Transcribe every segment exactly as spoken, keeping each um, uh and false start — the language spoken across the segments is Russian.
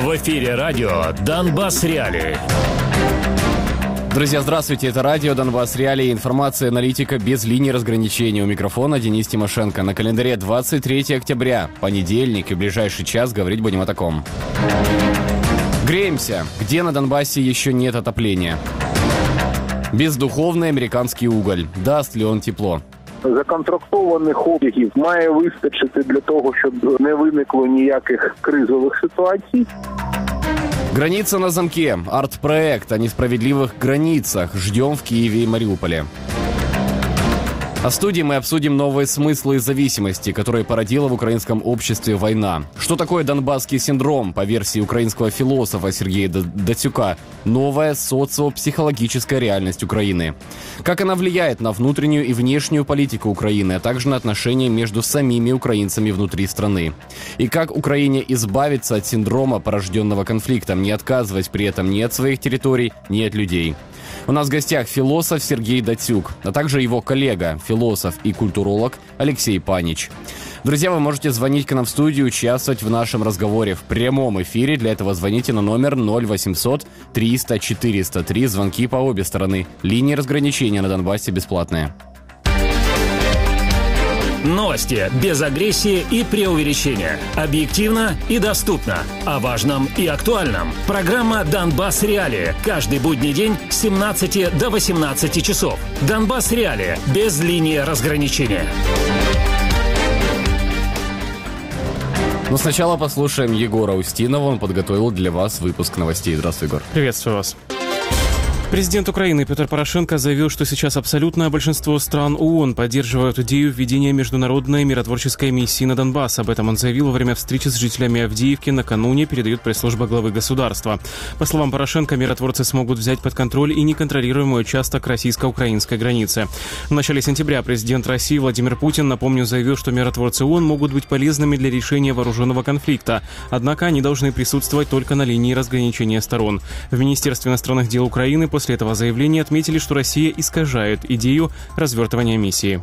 В эфире радио «Донбасс Реалии». Друзья, здравствуйте, это радио «Донбасс Реалии», информация аналитика без линии разграничения. У микрофона Денис Тимошенко. На календаре двадцать третье октября, понедельник, и в ближайший час говорить будем о таком. Греемся. Где на Донбассе еще нет отопления? Бездуховный американский уголь. Даст ли он тепло? Законтрактованих об'єктів має вистачити для того, щоб не виникло ніяких кризових ситуацій. Граница на замке. Арт-проект о несправедливых границах. Ждем в Киеве и Мариуполе. А в студии мы обсудим новые смыслы и зависимости, которые породила в украинском обществе война. Что такое донбасский синдром, по версии украинского философа Сергея Дацюка? Новая социопсихологическая реальность Украины. Как она влияет на внутреннюю и внешнюю политику Украины, а также на отношения между самими украинцами внутри страны. И как Украине избавиться от синдрома, порожденного конфликтом, не отказывать при этом ни от своих территорий, ни от людей. У нас в гостях философ Сергей Дацюк, а также его коллега, философ и культуролог Алексей Панич. Друзья, вы можете звонить к нам в студию, участвовать в нашем разговоре в прямом эфире. Для этого звоните на номер ноль восемьсот триста четыреста три. Звонки по обе стороны. Линии разграничения на Донбассе бесплатные. Новости без агрессии и преувеличения. Объективно и доступно. О важном и актуальном. Программа «Донбасс Реалии». Каждый будний день с семнадцати до восемнадцати часов. «Донбасс Реалии» без линии разграничения. Но сначала послушаем Егора Устинова. Он подготовил для вас выпуск новостей. Здравствуй, Егор. Приветствую вас. Президент Украины Петр Порошенко заявил, что сейчас абсолютное большинство стран ООН поддерживают идею введения международной миротворческой миссии на Донбасс. Об этом он заявил во время встречи с жителями Авдеевки накануне, передает пресс-служба главы государства. По словам Порошенко, миротворцы смогут взять под контроль и неконтролируемый участок российско-украинской границы. В начале сентября президент России Владимир Путин, напомню, заявил, что миротворцы ООН могут быть полезными для решения вооруженного конфликта. Однако они должны присутствовать только на линии разграничения сторон. В Министерстве иностранных дел Украины после После этого заявления отметили, что Россия искажает идею развертывания миссии.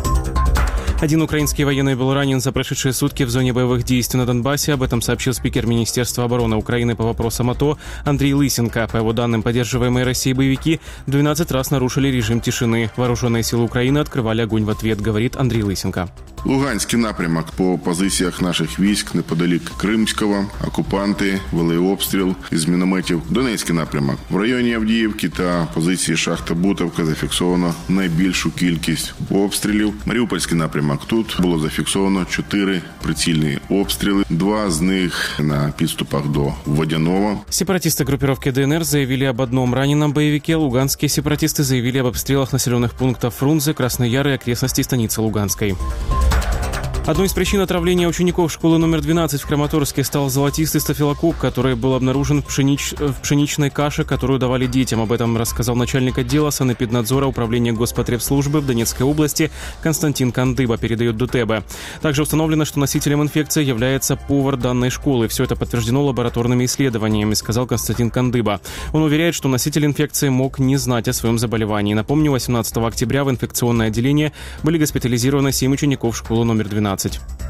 Один украинский военный был ранен за прошедшие сутки в зоне боевых действий на Донбассе. Об этом сообщил спикер Министерства обороны Украины по вопросам АТО Андрей Лысенко. По его данным, поддерживаемые Россией боевики двенадцать раз нарушили режим тишины. Вооруженные силы Украины открывали огонь в ответ, говорит Андрей Лысенко. Луганський напрямок по позиціях наших військ неподалік Кримського. Окупанти вели обстріл із мінометів. Донецький напрямок. В районі Авдіївки та позиції шахта Бутовка зафіксовано найбільшу кількість обстрілів. Маріупольський напрямок. Тут було зафіксовано чотири прицільні обстріли. Два з них на підступах до Водяного. Сепаратисты группировки ДНР заявили об одном раненом боевике. Луганские сепаратисты заявили об обстрелах населенных пунктов Фрунзе, Красный Яр и окрестностей станицы Луганской. Одной из причин отравления учеников школы номер двенадцать в Краматорске стал золотистый стафилококк, который был обнаружен в, пшенич... в пшеничной каше, которую давали детям. Об этом рассказал начальник отдела санэпиднадзора Управления Господревслужбы в Донецкой области Константин Кандыба, передает ДТБ. Также установлено, что носителем инфекции является повар данной школы. Все это подтверждено лабораторными исследованиями, сказал Константин Кандыба. Он уверяет, что носитель инфекции мог не знать о своем заболевании. Напомню, восемнадцатого октября в инфекционное отделение были госпитализированы семь учеников школы номер двенадцать.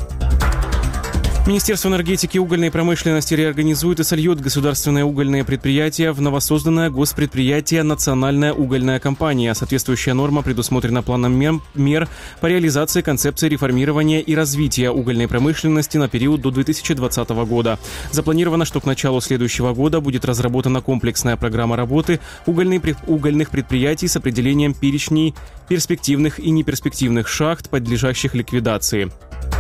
Министерство энергетики и угольной промышленности реорганизует и сольет государственные угольные предприятия в новосозданное госпредприятие «Национальная угольная компания». Соответствующая норма предусмотрена планом мер, мер по реализации концепции реформирования и развития угольной промышленности на период до две тысячи двадцатого года. Запланировано, что к началу следующего года будет разработана комплексная программа работы угольных, угольных предприятий с определением перечней перспективных и неперспективных шахт, подлежащих ликвидации.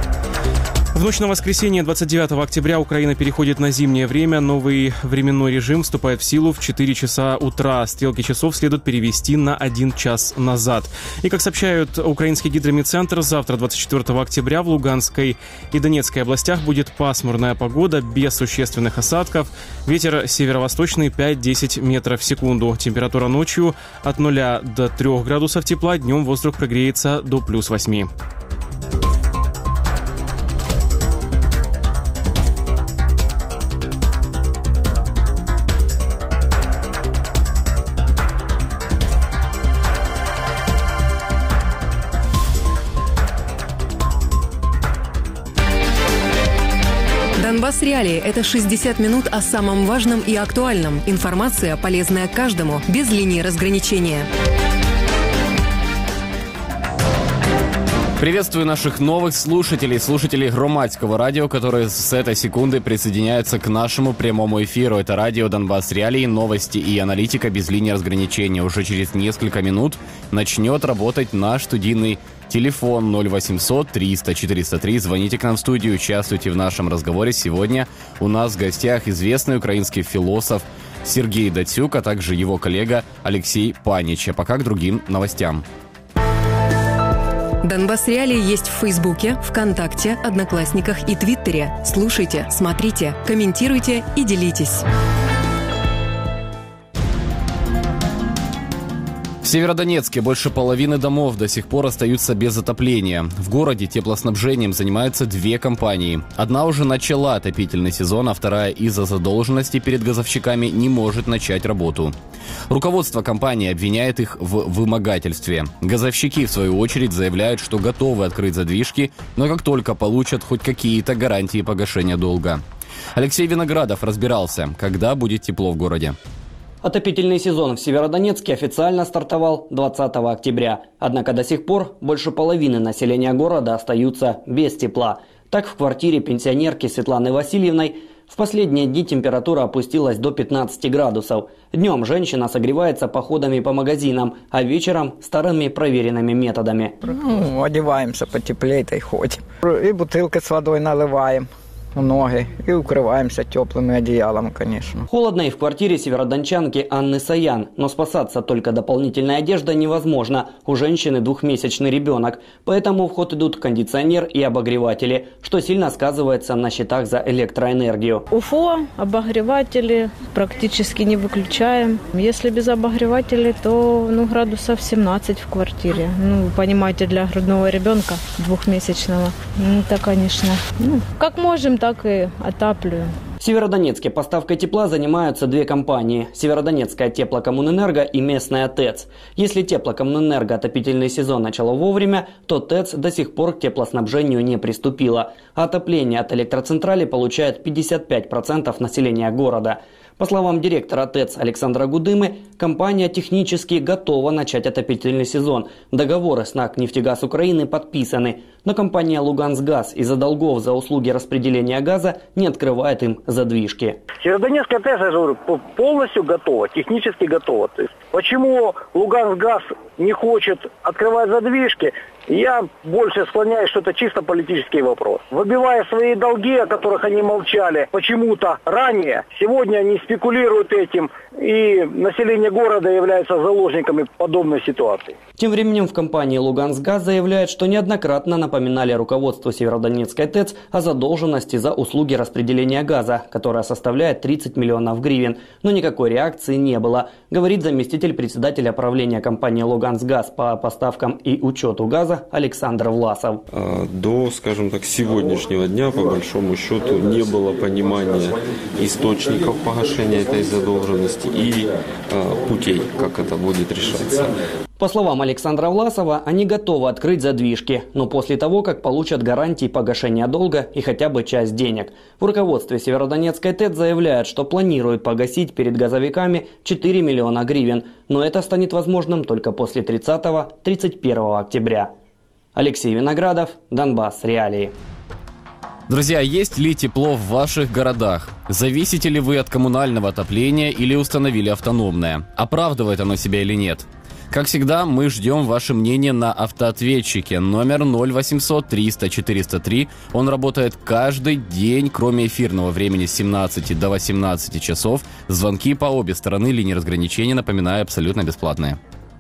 В ночь на воскресенье двадцать девятого октября Украина переходит на зимнее время. Новый временной режим вступает в силу в четыре часа утра. Стрелки часов следует перевести на один час назад. И, как сообщают украинский гидромедцентр, завтра, двадцать четвёртого октября, в Луганской и Донецкой областях будет пасмурная погода без существенных осадков. Ветер северо-восточный пять-десять метров в секунду. Температура ночью от нуля до трёх градусов тепла. Днем воздух прогреется до плюс восьми. Донбасс Реалии – это шестьдесят минут о самом важном и актуальном. Информация, полезная каждому, без линии разграничения. Приветствую наших новых слушателей, слушателей Громадского радио, которые с этой секунды присоединяются к нашему прямому эфиру. Это радио Донбасс Реалии, новости и аналитика без линии разграничения. Уже через несколько минут начнет работать наш студийный телефон ноль восемьсот триста четыреста три. Звоните к нам в студию, участвуйте в нашем разговоре. Сегодня у нас в гостях известный украинский философ Сергей Датсюк, а также его коллега Алексей Панич. А пока к другим новостям. Донбасс Реалии есть в Фейсбуке, ВКонтакте, Одноклассниках и Твиттере. Слушайте, смотрите, комментируйте и делитесь. В Северодонецке больше половины домов до сих пор остаются без отопления. В городе теплоснабжением занимаются две компании. Одна уже начала отопительный сезон, а вторая из-за задолженности перед газовщиками не может начать работу. Руководство компании обвиняет их в вымогательстве. Газовщики, в свою очередь, заявляют, что готовы открыть задвижки, но как только получат хоть какие-то гарантии погашения долга. Алексей Виноградов разбирался, когда будет тепло в городе. Отопительный сезон в Северодонецке официально стартовал двадцатого октября. Однако до сих пор больше половины населения города остаются без тепла. Так, в квартире пенсионерки Светланы Васильевной в последние дни температура опустилась до пятнадцати градусов. Днем женщина согревается походами по магазинам, а вечером старыми проверенными методами. Ну, одеваемся потеплее и ходим. И бутылки с водой наливаем в ноги и укрываемся теплыми одеялами, конечно. Холодно и в квартире северодончанки Анны Саян, но спасаться только дополнительной одеждой невозможно. У женщины двухмесячный ребенок, поэтому в ход идут кондиционер и обогреватели, что сильно сказывается на счетах за электроэнергию. УФО, обогреватели практически не выключаем. Если без обогревателей, то ну, градусов семнадцать в квартире. Ну, вы понимаете, для грудного ребенка двухмесячного, ну, это, конечно, ну, как можем, так и отапливаем. В Северодонецке поставкой тепла занимаются две компании – Северодонецкая теплокоммунэнерго и местная ТЭЦ. Если теплокоммунэнерго отопительный сезон начало вовремя, то ТЭЦ до сих пор к теплоснабжению не приступила. А отопление от электроцентрали получает пятьдесят пять процентов населения города. По словам директора ТЭЦ Александра Гудымы, компания технически готова начать отопительный сезон. Договоры с НАК «Нефтегаз Украины» подписаны. Но компания «Лугансгаз» из-за долгов за услуги распределения газа не открывает им задвижки. Северодонецкая ТЭЦ, я говорю, полностью готова, технически готова. То есть, почему Лугансгаз не хочет открывать задвижки, я больше склоняюсь, что это чисто политический вопрос. Выбивая свои долги, о которых они молчали почему-то ранее, сегодня они спекулируют этим, и население города является заложниками подобной ситуации. Тем временем в компании «Лугансгаз» заявляют, что неоднократно напоминали руководству Северодонецкой ТЭЦ о задолженности за услуги распределения газа, которая составляет тридцать миллионов гривен. Но никакой реакции не было, говорит заместитель председателя правления компании «Лугансгаз» по поставкам и учету газа Александр Власов. До, скажем так, сегодняшнего дня, по большому счету, не было понимания источников погашения этой задолженности и путей, как это будет решаться. По словам Александра Власова, они готовы открыть задвижки, но после того, как получат гарантии погашения долга и хотя бы часть денег. В руководстве Северодонецкой ТЭЦ заявляют, что планируют погасить перед газовиками четыре миллиона гривен, но это станет возможным только после тридцатого — тридцать первого октября. Алексей Виноградов, Донбасс Реалии. Друзья, есть ли тепло в ваших городах? Зависите ли вы от коммунального отопления или установили автономное? Оправдывает оно себя или нет? Как всегда, мы ждем ваше мнение на автоответчике номер ноль восемьсот триста четыреста три. Он работает каждый день, кроме эфирного времени с семнадцати до восемнадцати часов. Звонки по обе стороны линии разграничения, напоминаю, абсолютно бесплатные.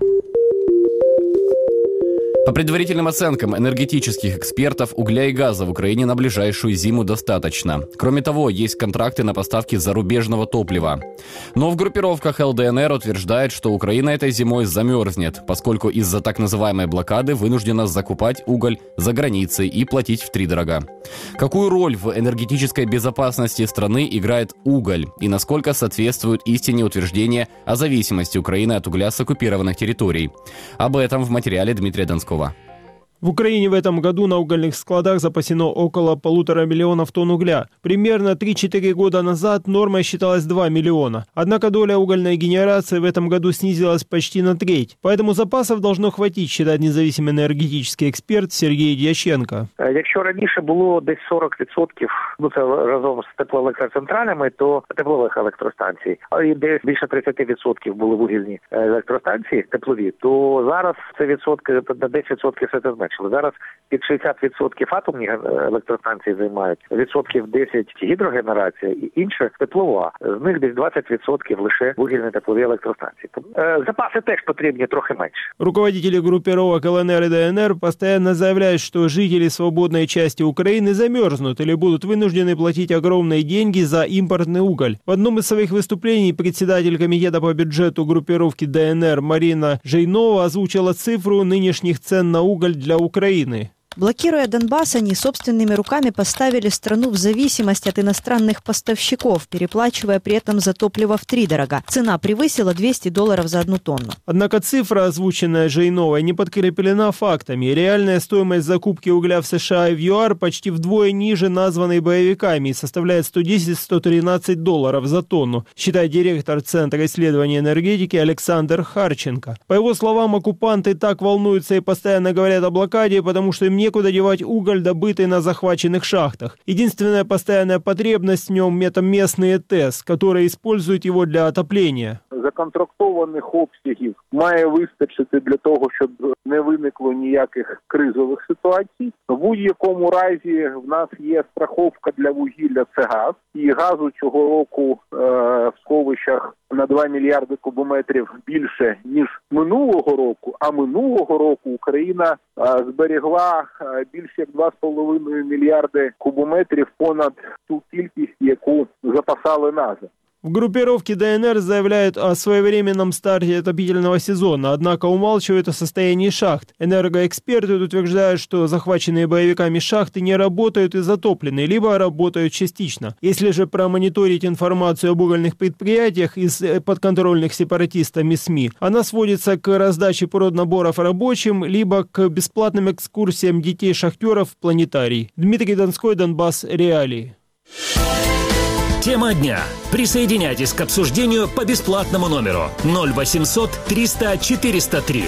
По предварительным оценкам энергетических экспертов, угля и газа в Украине на ближайшую зиму достаточно. Кроме того, есть контракты на поставки зарубежного топлива. Но в группировках эл дэ эн эр утверждают, что Украина этой зимой замерзнет, поскольку из-за так называемой блокады вынуждена закупать уголь за границей и платить втридорога. Какую роль в энергетической безопасности страны играет уголь и насколько соответствует истине утверждения о зависимости Украины от угля с оккупированных территорий? Об этом в материале Дмитрия Донского. В Украине в этом году на угольных складах запасено около полутора миллионов тонн угля. Примерно три-четыре года назад нормой считалось два миллиона. Однако доля угольной генерации в этом году снизилась почти на треть. Поэтому запасов должно хватить, считает независимый энергетический эксперт Сергей Дьяченко. Якщо раніше було десь сорок відсотків, ну це разом з теплоелектроцентральними, то теплових електростанцій, а і десь більше тридцять відсотків були вугільні електростанції теплові, то зараз це відсотки, на десять відсотків все це зменшили. Зараз під шістдесят відсотків атомні електростанції займають, відсотків десять гідрогенерація і інше теплова. З них десь двадцять відсотків лише вугільні теплові електростанції. Е, запаси теж потрібні трохи менше. Руководители группировок ЛНР и ДНР постоянно заявляют, что жители свободной части Украины замерзнут или будут вынуждены платить огромные деньги за импортный уголь. В одном из своих выступлений председатель комитета по бюджету группировки ДНР Марина Жейнова озвучила цифру нынешних цен на уголь для Украины. Блокируя Донбасс, они собственными руками поставили страну в зависимость от иностранных поставщиков, переплачивая при этом за топливо втридорога. Цена превысила двести долларов за одну тонну. Однако цифра, озвученная Жейновой, не подкреплена фактами. Реальная стоимость закупки угля в США и в ЮАР почти вдвое ниже названной боевиками и составляет сто десять - сто тринадцать долларов за тонну, считает директор Центра исследований энергетики Александр Харченко. По его словам, оккупанты так волнуются и постоянно говорят о блокаде, потому что им некуда девать уголь, добытый на захваченных шахтах. Единственная постоянная потребность в нем – это местные ТЭС, которые используют его для отопления. Законтрактованих обсягів має вистачити для того, щоб не виникло ніяких кризових ситуацій. В будь-якому разі в нас є страховка для вугілля – це газ. І газу цього року е, в сховищах на два мільярди кубометрів більше, ніж минулого року. А минулого року Україна е, зберегла е, більше як два з половиною мільярди кубометрів понад ту кількість, яку запасали НАЗа. В группировке ДНР заявляют о своевременном старте отопительного сезона, однако умалчивают о состоянии шахт. Энергоэксперты утверждают, что захваченные боевиками шахты не работают и затоплены, либо работают частично. Если же промониторить информацию об угольных предприятиях из подконтрольных сепаратистами СМИ, она сводится к раздаче проднаборов рабочим, либо к бесплатным экскурсиям детей шахтеров в планетарий. Дмитрий Донской, Донбасс, реалии. Тема дня. Присоединяйтесь к обсуждению по бесплатному номеру ноль восемьсот триста четыреста три.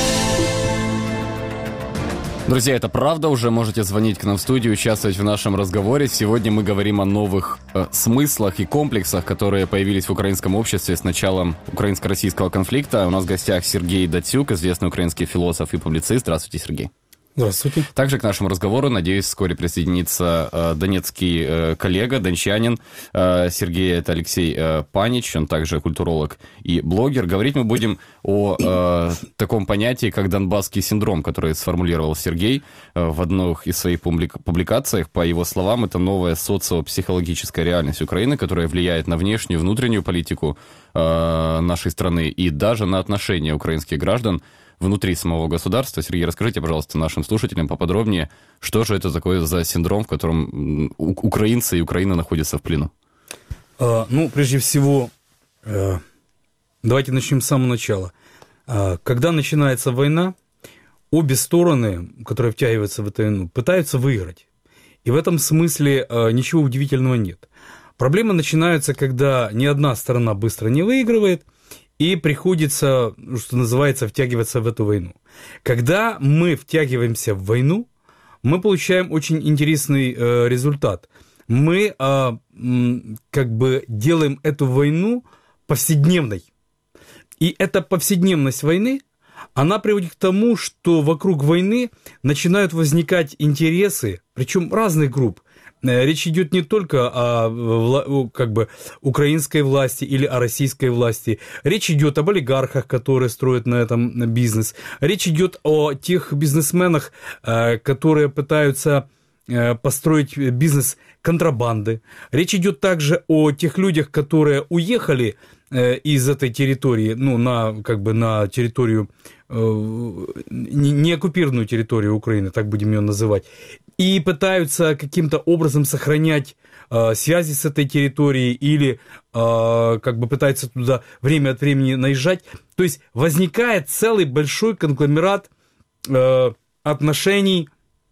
Друзья, это правда, уже можете звонить к нам в студию, участвовать в нашем разговоре. Сегодня мы говорим о новых э, смыслах и комплексах, которые появились в украинском обществе с началом украинско-российского конфликта. У нас в гостях Сергей Датсюк, известный украинский философ и публицист. Здравствуйте, Сергей. Здравствуйте. Также к нашему разговору, надеюсь, вскоре присоединится э, донецкий э, коллега, дончанин э, Сергей, это Алексей э, Панич, он также культуролог и блогер. Говорить мы будем о э, таком понятии, как донбасский синдром, который сформулировал Сергей э, в одной из своих публик- публикациях. По его словам, это новая социопсихологическая реальность Украины, которая влияет на внешнюю и внутреннюю политику э, нашей страны и даже на отношения украинских граждан внутри самого государства. Сергей, расскажите, пожалуйста, нашим слушателям поподробнее, что же это такое за синдром, в котором украинцы и Украина находятся в плену? А, ну, прежде всего, э, давайте начнем с самого начала. А, когда начинается война, обе стороны, которые втягиваются в эту войну, пытаются выиграть. И в этом смысле э, ничего удивительного нет. Проблемы начинаются, когда ни одна сторона быстро не выигрывает, и приходится, что называется, втягиваться в эту войну. Когда мы втягиваемся в войну, мы получаем очень интересный э, результат. Мы э, как бы делаем эту войну повседневной. И эта повседневность войны, она приводит к тому, что вокруг войны начинают возникать интересы, причем разных групп. Речь идет не только о как бы, украинской власти или о российской власти. Речь идет об олигархах, которые строят на этом бизнес. Речь идет о тех бизнесменах, которые пытаются построить бизнес контрабанды. Речь идет также о тех людях, которые уехали из этой территории, ну, на, как бы, на территорию, не оккупированную территорию Украины, так будем ее называть, и пытаются каким-то образом сохранять э, связи с этой территорией или э, как бы пытаются туда время от времени наезжать. То есть возникает целый большой конгломерат э, отношений,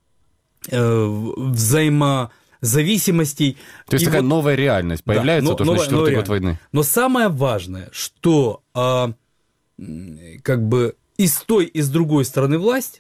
э, взаимозависимостей. То есть И такая вот, новая реальность появляется, да, то, что на четвертый год войны. Но самое важное, что э, как бы и с той, и с другой стороны власть,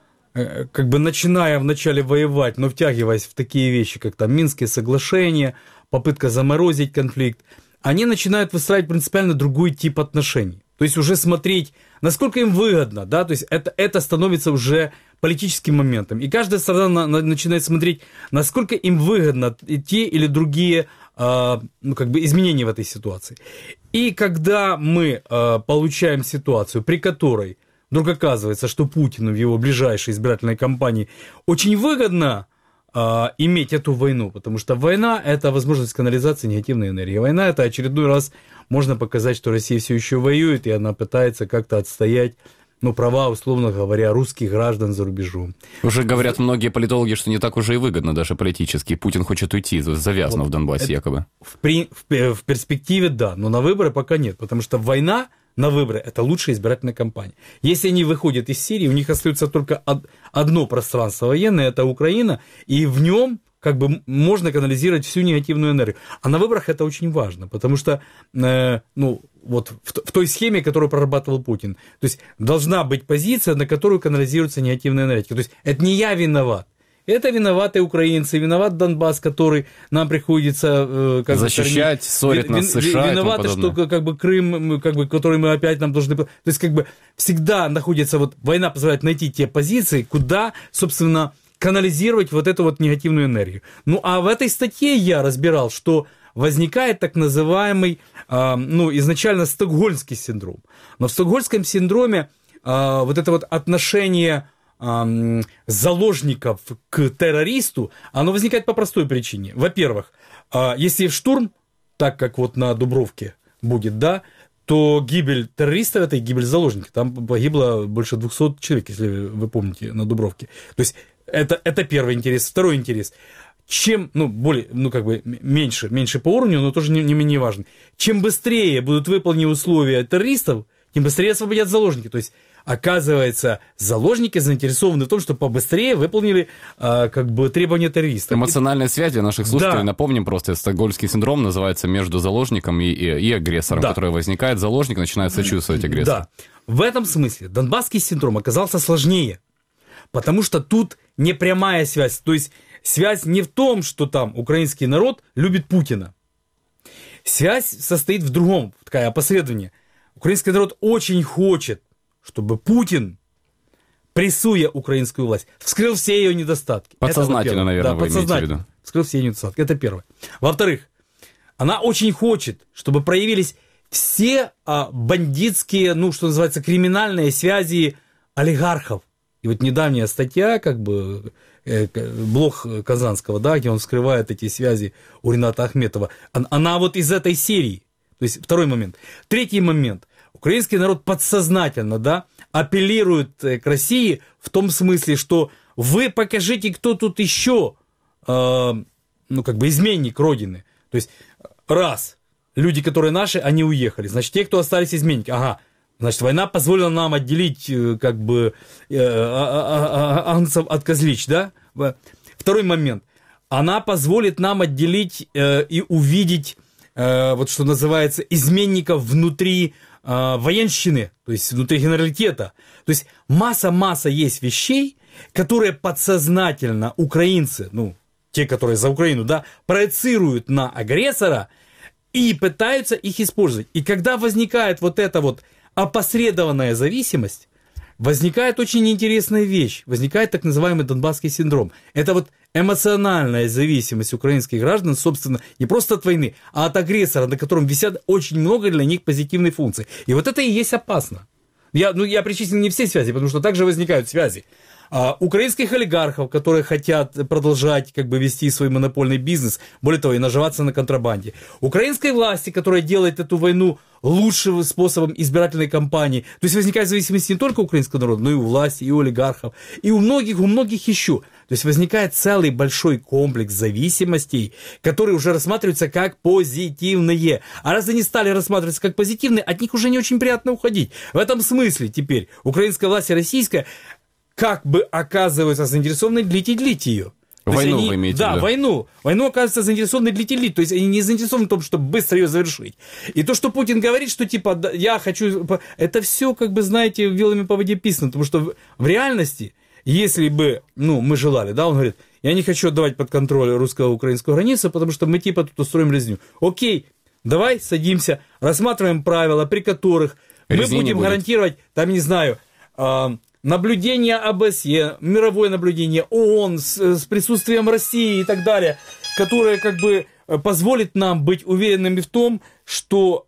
э, как бы начиная вначале воевать, но втягиваясь в такие вещи, как там Минские соглашения, попытка заморозить конфликт, они начинают выстраивать принципиально другой тип отношений. То есть уже смотреть, насколько им выгодно, да, то есть это, это становится уже политическим моментом. И каждая сторона на, на, начинает смотреть, насколько им выгодно те или другие э, ну, как бы изменения в этой ситуации. И когда мы э, получаем ситуацию, при которой вдруг оказывается, что Путину в его ближайшей избирательной кампании очень выгодно э, иметь эту войну, потому что война – это возможность канализации негативной энергии. Война – это очередной раз можно показать, что Россия все еще воюет, и она пытается как-то отстоять, ну, права, условно говоря, русских граждан за рубежом. Уже говорят многие политологи, что не так уже и выгодно даже политически. Путин хочет уйти, завязано вот в Донбассе это, якобы. В, при, в, в перспективе, да, но на выборы пока нет, потому что война на выборы – это лучшая избирательная кампания. Если они выходят из Сирии, у них остается только од, одно пространство военное – это Украина, и в нем как бы можно канализировать всю негативную энергию. А на выборах это очень важно, потому что, э, ну, вот в, в той схеме, которую прорабатывал Путин, то есть должна быть позиция, на которую канализируется негативная энергия. То есть это не я виноват. Это виноваты украинцы, виноват Донбасс, который нам приходится э, как защищать, бы, ссорит нас с США. Виноваты, что как бы Крым, как бы, который мы опять нам должны... То есть как бы всегда находится, вот война позволяет найти те позиции, куда, собственно, канализировать вот эту вот негативную энергию. Ну, а в этой статье я разбирал, что возникает так называемый, э, ну, изначально стокгольмский синдром. Но в стокгольмском синдроме э, вот это вот отношение э, заложников к террористу, оно возникает по простой причине. Во-первых, э, если штурм, так как вот на Дубровке будет, да, то гибель террористов – это и гибель заложников. Там погибло больше двухсот человек, если вы помните, на Дубровке. То есть Это, это первый интерес. Второй интерес. Чем, ну, более, ну, как бы меньше, меньше по уровню, но тоже не, не менее важно. Чем быстрее будут выполнены условия террористов, тем быстрее освободят заложники. То есть, оказывается, заложники заинтересованы в том, чтобы побыстрее выполнили а, как бы требования террористов. Эмоциональная связь для наших слушателей, да. Напомним просто, стокгольмский синдром называется между заложником и, и, и агрессором, да. Который возникает, заложник начинает сочувствовать агрессору. Да, в этом смысле донбасский синдром оказался сложнее, потому что тут не прямая связь, то есть связь не в том, что там украинский народ любит Путина. Связь состоит в другом, такое опосредование. Украинский народ очень хочет, чтобы Путин, прессуя украинскую власть, вскрыл все ее недостатки. Подсознательно, наверное, да, вы подсознательно имеете в виду. Вскрыл все ее недостатки. Это первое. Во-вторых, она очень хочет, чтобы проявились все а, бандитские, ну, что называется, криминальные связи олигархов. И вот недавняя статья, как бы, э, блог Казанского, да, где он вскрывает эти связи у Рената Ахметова, она, она вот из этой серии. То есть, второй момент. Третий момент. Украинский народ подсознательно, да, апеллирует к России в том смысле, что вы покажите, кто тут еще, э, ну, как бы, изменник Родины. То есть, раз, люди, которые наши, они уехали. Значит, те, кто остались изменники, ага, значит, война позволила нам отделить, как бы, ангцев от козлищ, да? Второй момент. Она позволит нам отделить э, и увидеть, э, вот что называется, изменников внутри э, военщины, то есть внутри генералитета. То есть масса-масса есть вещей, которые подсознательно украинцы, ну, те, которые за Украину, да, проецируют на агрессора и пытаются их использовать. И когда возникает вот эта вот опосредованная зависимость, возникает очень интересная вещь. Возникает так называемый донбасский синдром. Это вот эмоциональная зависимость украинских граждан, собственно, не просто от войны, а от агрессора, на котором висят очень много для них позитивных функций. И вот это и есть опасно. Я, ну, я причислил не все связи, потому что также возникают связи. А, украинских олигархов, которые хотят продолжать как бы вести свой монопольный бизнес, более того, и наживаться на контрабанде. Украинской власти, которая делает эту войну лучшим способом избирательной кампании. То есть возникает зависимость не только у украинского народа, но и у власти, и у олигархов, и у многих, у многих еще. То есть возникает целый большой комплекс зависимостей, которые уже рассматриваются как позитивные. А раз они стали рассматриваться как позитивные, от них уже не очень приятно уходить. В этом смысле теперь украинская власть и российская как бы оказываются заинтересованы длить и длить ее. Войну они, вы имеете да, в виду? войну. Войну, оказывается, заинтересованы длить и длить. То есть они не заинтересованы в том, чтобы быстро ее завершить. И то, что Путин говорит, что типа да, я хочу... Это все, как бы, знаете, вилами по воде писано. Потому что в, в реальности, если бы, ну, мы желали, да, он говорит, я не хочу отдавать под контроль русско-украинскую границу, потому что мы типа тут устроим резню. Окей, давай садимся, рассматриваем правила, при которых резни мы будем гарантировать, там, не знаю... Э, наблюдение ОБСЕ, мировое наблюдение, ООН с, с присутствием России и так далее, которое как бы позволит нам быть уверенными в том, что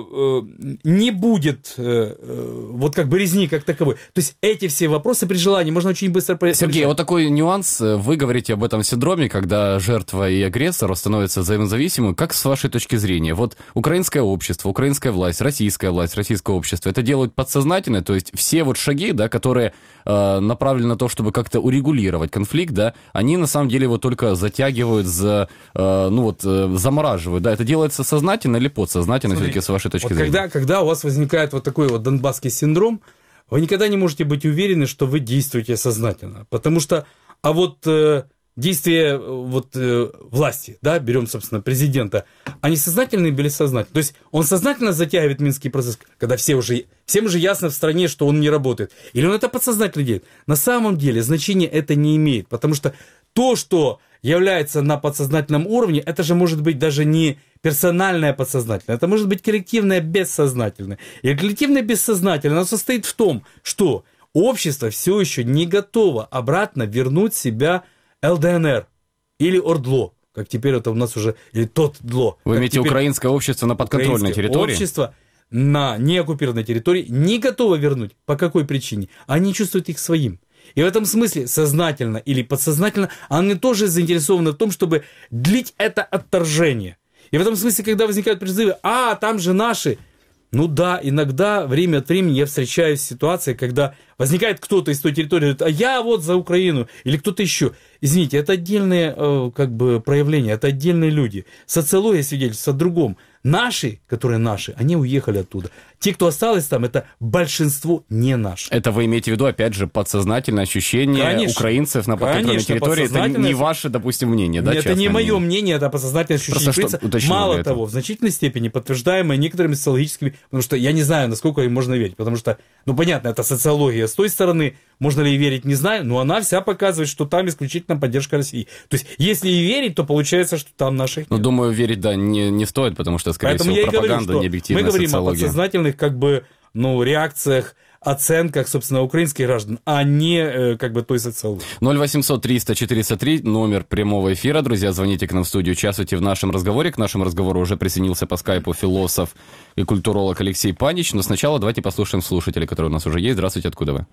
э, э, не будет э, э, вот как бы резни как таковой. То есть эти все вопросы при желании можно очень быстро решать. Сергей, вот такой нюанс. Вы говорите об этом синдроме, когда жертва и агрессор становятся взаимозависимы. Как с вашей точки зрения? Вот украинское общество, украинская власть, российская власть, российское общество, это делают подсознательно? То есть все вот шаги, да, которые э, направлены на то, чтобы как-то урегулировать конфликт, да, они на самом деле его только затягивают, за, э, ну вот, э, замораживают. Да, это делается сознательно или подсознательно? Сознательно, все-таки, с вашей точки вот зрения. Когда, когда у вас возникает вот такой вот донбасский синдром, вы никогда не можете быть уверены, что вы действуете сознательно. Потому что, а вот э, действия вот, э, власти, да, берем, собственно, президента, они сознательные или бессознательные? То есть он сознательно затягивает Минский процесс, когда все уже, всем уже ясно в стране, что он не работает. Или он это подсознательно делает? На самом деле значения это не имеет, потому что то, что является на подсознательном уровне, это же может быть даже не персональное подсознательное, это может быть коллективное бессознательное. И коллективное бессознательное, оно состоит в том, что общество все еще не готово обратно вернуть себя эл дэ эн эр или ОРДЛО, как теперь это у нас уже, или ТОТ-ДЛО. Вы имеете украинское общество на подконтрольной территории? Общество на неоккупированной территории не готово вернуть. По какой причине? Они чувствуют их своим. И в этом смысле сознательно или подсознательно они тоже заинтересованы в том, чтобы длить это отторжение. И в этом смысле, когда возникают призывы, а, там же наши. Ну да, иногда время от времени я встречаюсь с ситуацией, когда возникает кто-то из той территории, говорит, а я вот за Украину, или кто-то еще. Извините, это отдельные э, как бы проявления, это отдельные люди. Социология свидетельствует о другом. Наши, которые наши, они уехали оттуда. Те, кто осталось там, это большинство не наши. Это вы имеете в виду, опять же, подсознательное ощущение конечно, украинцев на подконтрольной территории? Это не ваше, допустим, мнение, да? Это не мое мнение, это подсознательное ощущение. Просто мало того, в значительной степени подтверждаемое некоторыми социологическими, потому что я не знаю, насколько им можно верить, потому что, ну понятно, это социология. С той стороны, можно ли ей верить, не знаю, но она вся показывает, что там исключительно поддержка России. То есть, если и верить, то получается, что там наших нет. Ну, думаю, верить, да, не, не стоит, потому что, скорее Поэтому всего, пропаганда, говорю, необъективная мы говорим социология. о подсознательных, как бы, ну, реакциях, оценках, собственно, украинских граждан, а не э, как бы той социологии. ноль восемьсот триста четыреста три, номер прямого эфира. Друзья, звоните к нам в студию, участвуйте в нашем разговоре. К нашему разговору уже присоединился по скайпу философ и культуролог Алексей Панич. Но сначала давайте послушаем слушателей, которые у нас уже есть. Здравствуйте, откуда вы?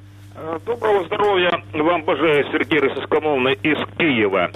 Доброго здоровья вам, бажаю, Сергей Рососкомовна из Киева.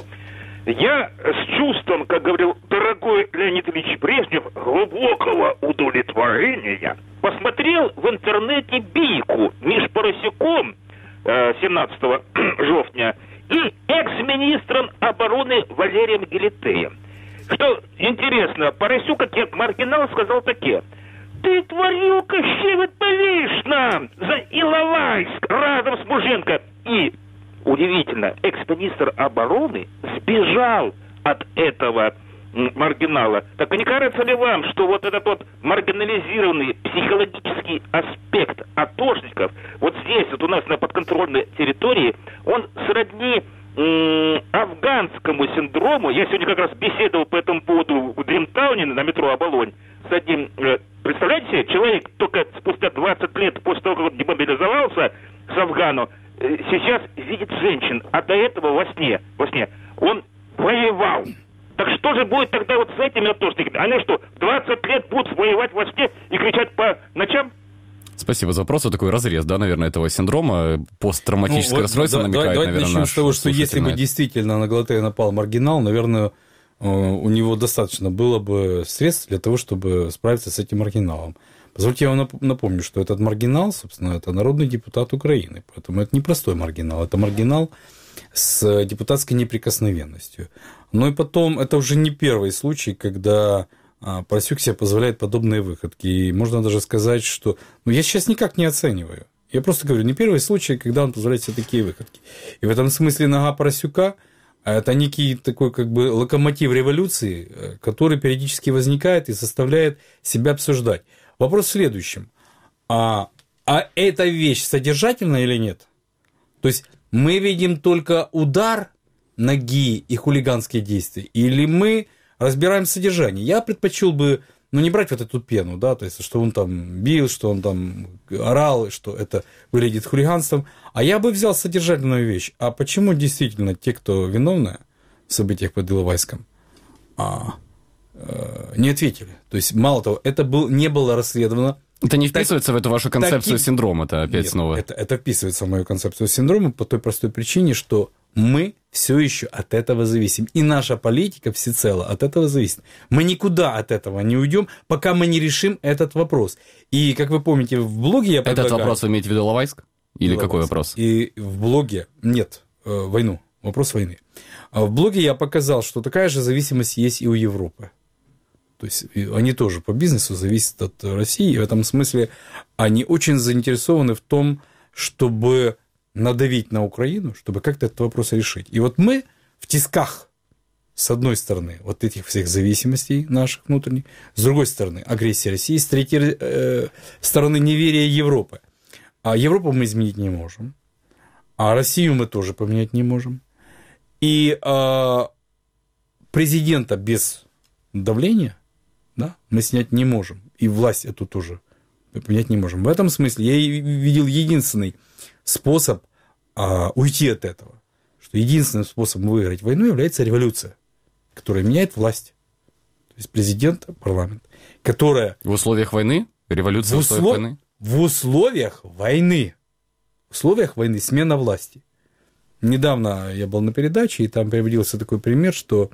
Я с чувством, как говорил дорогой Леонид Ильич Брежнев, глубокого удовлетворения посмотрел в интернете бійку між Парасюком семнадцатого жовтня и экс-министром обороны Валерием Гелетеем. Что интересно, Парасюк, как маргинал, сказал таке: «Ты, тварюка, ще відповіш нам за Иловайск разом с Муженко». И удивительно, экс-министр обороны сбежал от этого маргинала. Так не кажется ли вам, что вот этот вот маргинализированный психологический аспект атошников вот здесь вот у нас на подконтрольной территории, он сродни м- афганскому синдрому? Я сегодня как раз беседовал по этому поводу в Дримтауне на метро Оболонь с одним, э, представляете себе, человек только спустя двадцать лет после того, как он демобилизовался с Афгану, э, сейчас видит женщин, а до этого во сне, во сне он воевал. Так что же будет тогда вот с этими атошниками? Они что, двадцать лет будут воевать во сне и кричать по ночам? Спасибо за вопрос. Вот такой разрез, да, наверное, этого синдрома. Посттравматическое ну, расстройство да, намекает, давайте наверное, начнем с того, что если бы действительно на Галатея напал маргинал, наверное, у него достаточно было бы средств для того, чтобы справиться с этим маргиналом. Позвольте я вам напомню, что этот маргинал, собственно, это народный депутат Украины. Поэтому это не простой маргинал, это маргинал с депутатской неприкосновенностью. Ну и потом, это уже не первый случай, когда Парасюк себе позволяет подобные выходки. И можно даже сказать, что... Ну, я сейчас никак не оцениваю. Я просто говорю, не первый случай, когда он позволяет себе такие выходки. И в этом смысле нога Поросюка – это некий такой как бы локомотив революции, который периодически возникает и заставляет себя обсуждать. Вопрос в следующем. А, а эта вещь содержательна или нет? То есть мы видим только удар ноги и хулиганские действия, или мы разбираем содержание? Я предпочел бы, ну, не брать вот эту пену, да, то есть, что он там бил, что он там орал, что это выглядит хулиганством, а я бы взял содержательную вещь. А почему действительно те, кто виновны в событиях под Иловайском, а, э, не ответили? То есть, мало того, это был, не было расследовано. Это не вписывается так, в эту вашу концепцию таки... синдрома, это опять Нет, снова? Это, это вписывается в мою концепцию синдрома по той простой причине, что мы все еще от этого зависим. И наша политика всецело от этого зависит. Мы никуда от этого не уйдем, пока мы не решим этот вопрос. И, как вы помните, в блоге я предлагаю... Этот вопрос вы имеете в виду Иловайск? Или Иловайск. Какой вопрос? И в блоге... Нет, э, войну. Вопрос войны. А в блоге я показал, что такая же зависимость есть и у Европы. То есть они тоже по бизнесу зависят от России. И в этом смысле они очень заинтересованы в том, чтобы надавить на Украину, чтобы как-то этот вопрос решить. И вот мы в тисках, с одной стороны, вот этих всех зависимостей наших внутренних, с другой стороны, агрессия России, с третьей э, стороны, неверие Европы. А Европу мы изменить не можем, а Россию мы тоже поменять не можем. И э, президента без давления, да, мы снять не можем. И власть эту тоже поменять не можем. В этом смысле я видел единственный способ а, уйти от этого. Что единственным способом выиграть войну является революция, которая меняет власть. То есть президент, парламент, которая... В условиях войны? Революция в, услов... в условиях войны? В условиях войны. В условиях войны смена власти. Недавно я был на передаче, и там приводился такой пример, что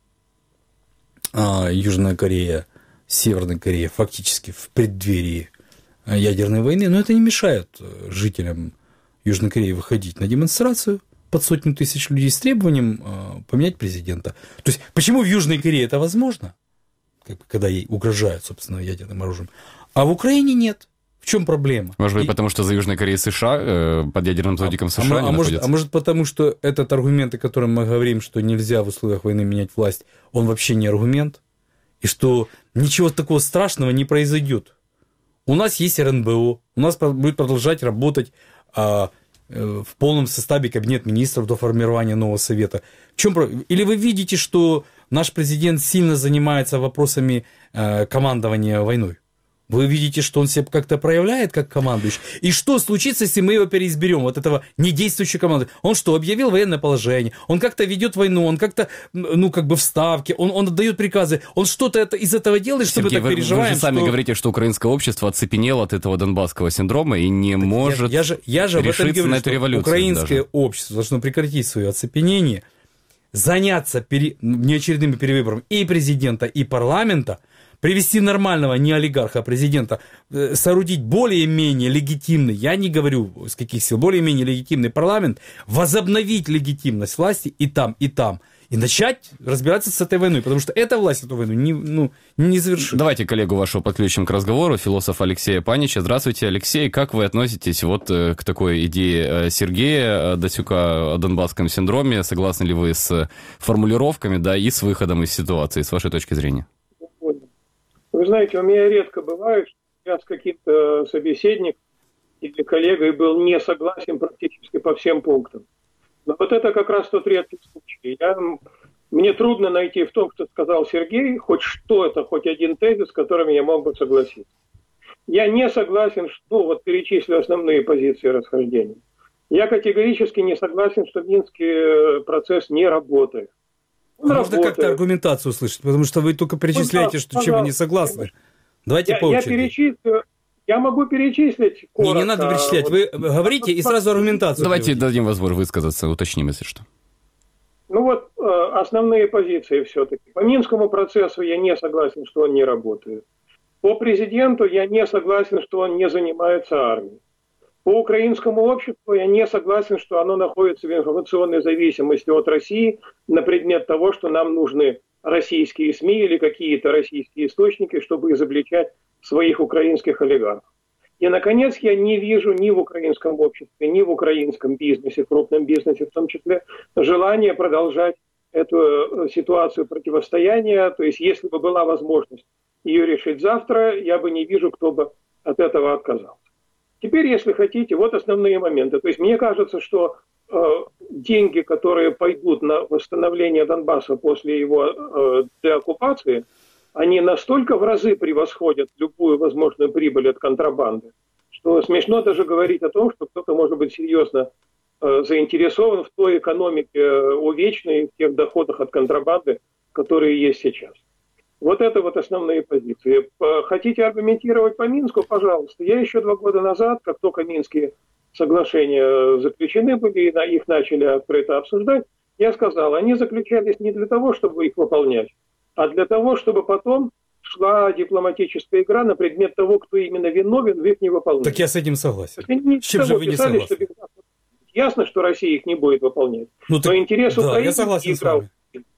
а, Южная Корея, Северная Корея фактически в преддверии ядерной войны, но это не мешает жителям Южной Кореи выходить на демонстрацию под сотню тысяч людей с требованием э, поменять президента. То есть, почему в Южной Корее это возможно, как бы, когда ей угрожают, собственно, ядерным оружием, а в Украине нет? В чем проблема? Может быть, И... потому что за Южной Кореей США, э, под ядерным зонтиком США а, не а, может, находится? а может, потому что этот аргумент, о котором мы говорим, что нельзя в условиях войны менять власть, он вообще не аргумент, и что ничего такого страшного не произойдет. У нас есть эр эн бэ о, у нас будет продолжать работать а, в полном составе кабинет министров до формирования нового совета. В чем... Или вы видите, что наш президент сильно занимается вопросами а, командования войной? Вы видите, что он себя как-то проявляет как командующий? И что случится, если мы его переизберем, вот этого недействующего команды? Он что, объявил военное положение? Он как-то ведет войну, он как-то, ну, как бы в ставке, он, он отдает приказы, он что-то это, из этого делает, что Сергей, мы так вы, переживаем. Вы же сами что... говорите, что украинское общество оцепенело от этого донбасского синдрома и не так может я, я же, я же решиться об этом говорю, на эту революцию. Украинское даже. общество должно прекратить свое оцепенение, заняться пере... неочередными перевыборами и президента, и парламента, привести нормального, не олигарха, а президента, соорудить более-менее легитимный, я не говорю с каких сил, более-менее легитимный парламент, возобновить легитимность власти и там, и там, и начать разбираться с этой войной, потому что эта власть эту войну не, ну, не завершит. Давайте коллегу вашего подключим к разговору, философ Алексея Панича. Здравствуйте, Алексей. Как вы относитесь вот к такой идее Сергея Дацюка о донбасском синдроме? Согласны ли вы с формулировками, да, и с выходом из ситуации, с вашей точки зрения? Вы знаете, у меня редко бывает, что я с каким-то собеседником или коллегой был не согласен практически по всем пунктам. Но вот это как раз тот редкий случай. Я, мне трудно найти в том, что сказал Сергей, хоть что-то, хоть один тезис, с которым я мог бы согласиться. Я не согласен, что, ну, вот перечислю основные позиции расхождения. Я категорически не согласен, что Минский процесс не работает. А можно как-то аргументацию услышать, потому что вы только перечисляете, что чем вы не согласны. Давайте я, по очереди. Я, перечислю, я могу перечислить коротко. Не, не надо перечислять, вы говорите и сразу аргументацию. Давайте приводите. Дадим возможность высказаться, уточним, если что. Ну вот основные позиции все-таки. По Минскому процессу я не согласен, что он не работает. По президенту я не согласен, что он не занимается армией. По украинскому обществу я не согласен, что оно находится в информационной зависимости от России на предмет того, что нам нужны российские СМИ или какие-то российские источники, чтобы изобличать своих украинских олигархов. И, наконец, я не вижу ни в украинском обществе, ни в украинском бизнесе, крупном бизнесе в том числе, желания продолжать эту ситуацию противостояния. То есть, если бы была возможность ее решить завтра, я бы не вижу, кто бы от этого отказался. Теперь, если хотите, вот основные моменты. То есть, мне кажется, что э, деньги, которые пойдут на восстановление Донбасса после его э, деоккупации, они настолько в разы превосходят любую возможную прибыль от контрабанды, что смешно даже говорить о том, что кто-то может быть серьезно э, заинтересован в той экономике э, увечной, в тех доходах от контрабанды, которые есть сейчас. Вот это вот основные позиции. Хотите аргументировать по Минску? Пожалуйста. Я еще два года назад, как только Минские соглашения заключены были, и их начали открыто обсуждать, я сказал, они заключались не для того, чтобы их выполнять, а для того, чтобы потом шла дипломатическая игра на предмет того, кто именно виновен в их невыполнении. Так я с этим согласен. С чем же вы не писали, согласны? Что ясно, что Россия их не будет выполнять. Ну, так, но интерес да, Украины я согласен с вами.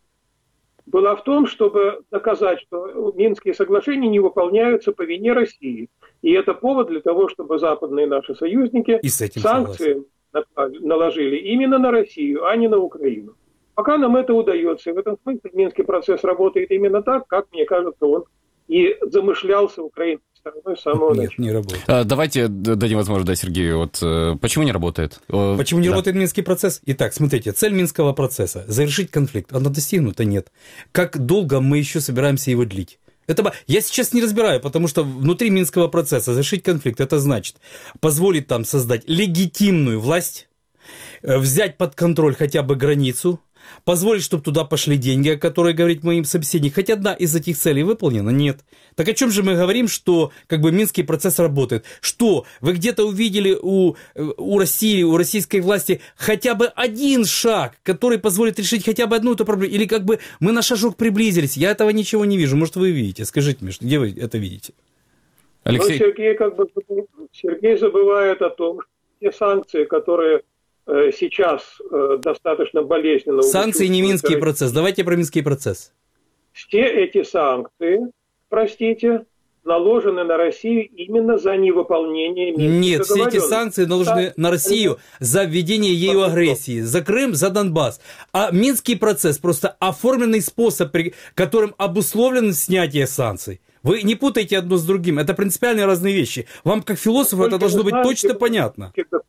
была в том, чтобы доказать, что Минские соглашения не выполняются по вине России. И это повод для того, чтобы западные наши союзники санкции согласен. наложили именно на Россию, а не на Украину. Пока нам это удается. И в этом смысле Минский процесс работает именно так, как, мне кажется, он и замышлялся украинской стороной с самого Нет, начала. не работает. А, давайте дадим возможность, да, Сергею. Вот, э, почему не работает? Э, почему не да. работает Минский процесс? Итак, смотрите, цель Минского процесса – завершить конфликт. Она достигнута? Нет. Как долго мы еще собираемся его длить? Это, я сейчас не разбираю, потому что внутри Минского процесса завершить конфликт – это значит позволить там создать легитимную власть, взять под контроль хотя бы границу, позволить, чтобы туда пошли деньги, о которых говорит моим собеседник. Хоть одна из этих целей выполнена? Нет. Так о чем же мы говорим, что как бы Минский процесс работает? Что? Вы где-то увидели у, у России, у российской власти хотя бы один шаг, который позволит решить хотя бы одну эту проблему? Или как бы мы на шажок приблизились? Я этого ничего не вижу. Может, вы видите? Скажите мне, где вы это видите? Алексей. Но Сергей, как бы, Сергей забывает о том, что те санкции, которые сейчас э, достаточно болезненно... Санкции не Минский процесс. Давайте про Минский процесс. Все эти санкции, простите, наложены на Россию именно за невыполнение Минских Нет, все эти договоренностей. санкции наложены да, на Россию за введение ее агрессии. За Крым, за Донбасс. А Минский процесс просто оформленный способ, при которым обусловлено снятие санкций. Вы не путайте одно с другим. Это принципиально разные вещи. Вам, как философу, это должно быть точно понятно.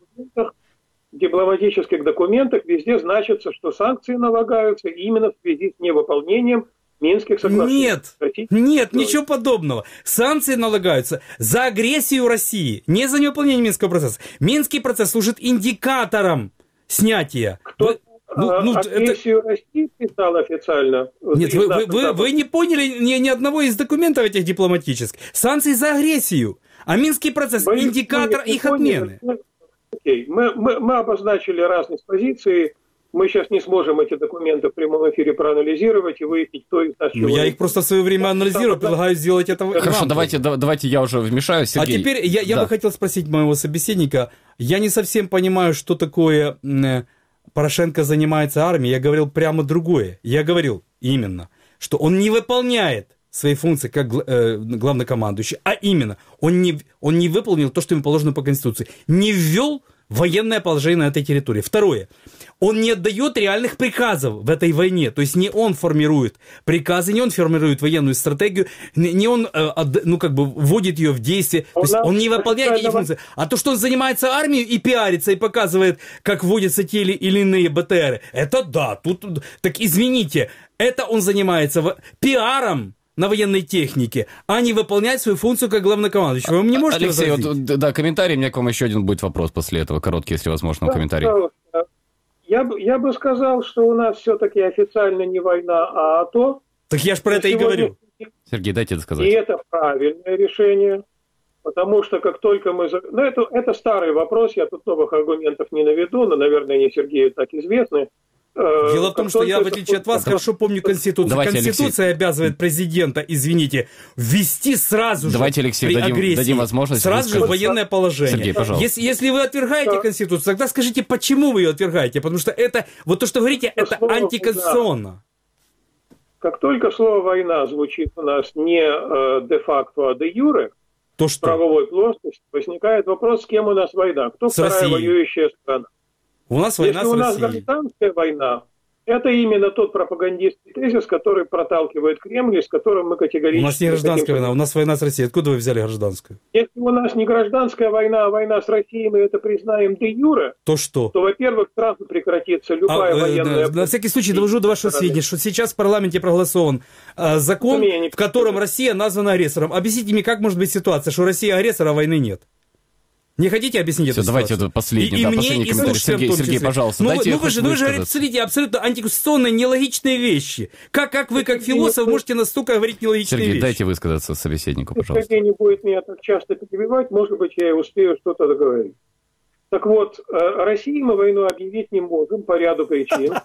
В дипломатических документах везде значится, что санкции налагаются именно в связи с невыполнением Минских соглашений. Нет, Хотите? нет, ничего подобного. Санкции налагаются за агрессию России, не за невыполнение Минского процесса. Минский процесс служит индикатором снятия. Кто вы, ну, ну, агрессию это... России писал официально? Нет, вы, вы, вы, вы не поняли ни, ни одного из документов этих дипломатических. Санкции за агрессию, а Минский процесс вы, индикатор вы их отмены. Окей, мы, мы, мы обозначили разные позиции. Мы сейчас не сможем эти документы в прямом эфире проанализировать и выяснить, кто из нас чего. Я их просто в свое время анализирую, предлагаю сделать это. Хорошо, давайте, давайте я уже вмешаюсь, Сергей. А теперь я, я да. бы хотел спросить моего собеседника. Я не совсем понимаю, что такое Порошенко занимается армией. Я говорил прямо другое. Я говорил именно, что он не выполняет свои функции как э, главнокомандующий, а именно, он не, он не выполнил то, что ему положено по Конституции, не ввел военное положение на этой территории. Второе, он не отдает реальных приказов в этой войне, то есть не он формирует приказы, не он формирует военную стратегию, не он, э, ну, как бы, вводит ее в действие, то есть он не выполняет эти функции. А то, что он занимается армией и пиарится, и показывает, как вводятся те или иные БТРы, это да, тут, так извините, это он занимается пиаром на военной технике, а не выполнять свою функцию как главнокомандующий. Вы мне можете Алексей, возразить? вот, да, комментарий, у меня к вам еще один будет вопрос после этого, короткий, если возможно, да, комментарий. Я бы, я бы сказал, что у нас все-таки официально не война, а АТО. Так я же про это и говорю. Сергей, дайте это сказать. И это правильное решение, потому что как только мы... Ну, это, это старый вопрос, я тут новых аргументов не наведу, но, наверное, не Сергею так известны. Дело в том, что я, в отличие от вас, хорошо помню Конституцию. Давайте, Конституция Алексей. обязывает президента, извините, ввести сразу же Давайте, Алексей, при дадим, агрессии, дадим возможность сразу же военное положение. Сергей, пожалуйста. Если, если вы отвергаете Конституцию, тогда скажите, почему вы ее отвергаете. Потому что это, вот то, что вы говорите, это слово, антиконституционно. Как только слово «война» звучит у нас не э, де-факто, а де-юре, То что? правовой плоскости, возникает вопрос, с кем у нас война. Кто с вторая Россией. воюющая страна? У нас война Если с у нас Россией. гражданская война, это именно тот пропагандистский тезис, который проталкивает Кремль, и с которым мы категорически... У нас не гражданская война, у нас война с Россией. Откуда вы взяли гражданскую? Если у нас не гражданская война, а война с Россией, мы это признаем де юре, то что? То, во-первых, сразу прекратится любая а, военная... Да, на всякий случай довожу до вашего сведения, что сейчас в парламенте проголосован а, закон, в котором Россия названа агрессором. Объясните мне, как может быть ситуация, что Россия агрессор, а войны нет? Не хотите объяснить Все, эту давайте ситуацию? это последний, и, да, и последний мне, комментарий. И Сергей, Сергей, пожалуйста, ну, дайте ну, вы же, ну, вы же говорите, смотрите, абсолютно антиконституционные, нелогичные вещи. Как, как вы, как философ, можете настолько говорить нелогичные Сергей, вещи? дайте высказаться собеседнику, пожалуйста. Сергей не будет меня так часто перебивать, может быть, я и успею что-то договорить. Так вот, России мы войну объявить не можем по ряду причин.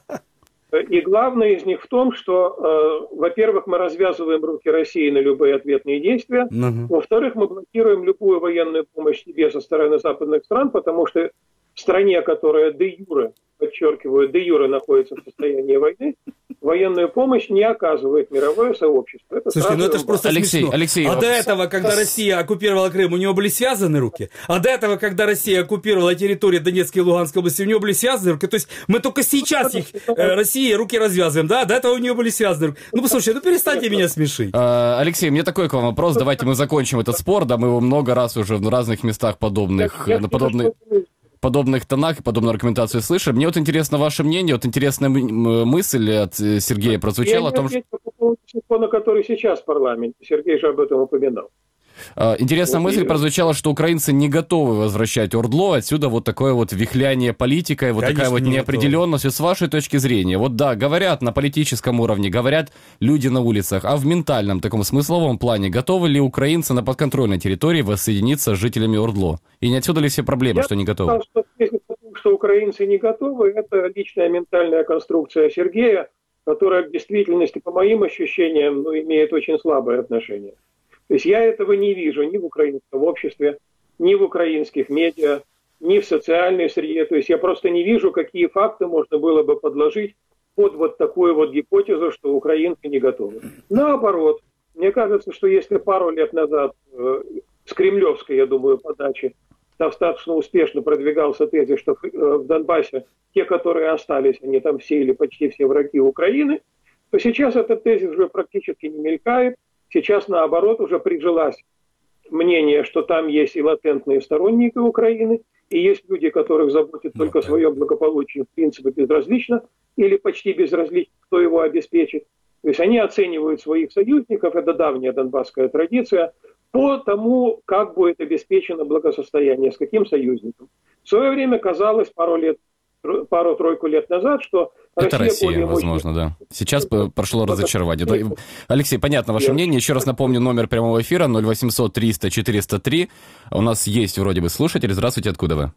И главное из них в том, что, э, во-первых, мы развязываем руки России на любые ответные действия, uh-huh. во-вторых, мы блокируем любую военную помощь себе со стороны западных стран, потому что в стране, которая де юре, подчеркиваю, де юре находится в состоянии войны, военную помощь не оказывает мировое сообщество. Это Слушайте, ну это же просто Алексей, смешно. Алексей, а вот... до этого, когда Россия оккупировала Крым, у него были связаны руки. А до этого, когда Россия оккупировала территорию Донецкой и Луганской области, у него были связаны руки. То есть мы только сейчас их, э, России, руки развязываем, да? До этого у нее были связаны руки. Ну, послушайте, ну перестаньте меня смешить. А, Алексей, мне такой к вам вопрос. Давайте мы закончим этот спор. Да, мы его много раз уже в разных местах подобных, на подобных... подобных тонах и подобную аргументацию слышим. Мне вот интересно ваше мнение, вот интересная мысль от Сергея прозвучала Я о том, что... по поводу закона, который сейчас в парламенте. Сергей же об этом упоминал. Интересная вот мысль и... прозвучала, что украинцы не готовы возвращать ОРДЛО, отсюда вот такое вот вихляние политикой, вот Конечно, такая вот неопределенность. И с вашей точки зрения, вот да, говорят на политическом уровне, говорят люди на улицах, а в ментальном таком смысловом плане готовы ли украинцы на подконтрольной территории воссоединиться с жителями ОРДЛО? И не отсюда ли все проблемы, Я что не готовы? Я сказал, что, что украинцы не готовы, это личная ментальная конструкция Сергея, которая к действительности, по моим ощущениям, ну, имеет очень слабое отношение. То есть я этого не вижу ни в украинском обществе, ни в украинских медиа, ни в социальной среде. То есть я просто не вижу, какие факты можно было бы подложить под вот такую вот гипотезу, что украинцы не готовы. Наоборот, мне кажется, что если пару лет назад э, с кремлевской, я думаю, подачи достаточно успешно продвигался тезис, что э, в Донбассе те, которые остались, они там все или почти все враги Украины, то сейчас этот тезис уже практически не мелькает. Сейчас, наоборот, уже прижилось мнение, что там есть и латентные сторонники Украины, и есть люди, которых заботит ну, только да. свое благополучие, в принципе, безразлично, или почти безразлично, кто его обеспечит. То есть они оценивают своих союзников, это давняя донбасская традиция, по тому, как будет обеспечено благосостояние, с каким союзником. В свое время казалось пару лет, пару-тройку лет назад, что это Россия, Россия возможно, да. Сейчас прошло разочарование. Алексей, понятно ваше мнение. Еще раз напомню номер прямого эфира ноль восемьсот триста четыреста три. У нас есть вроде бы слушатель. Здравствуйте, откуда вы?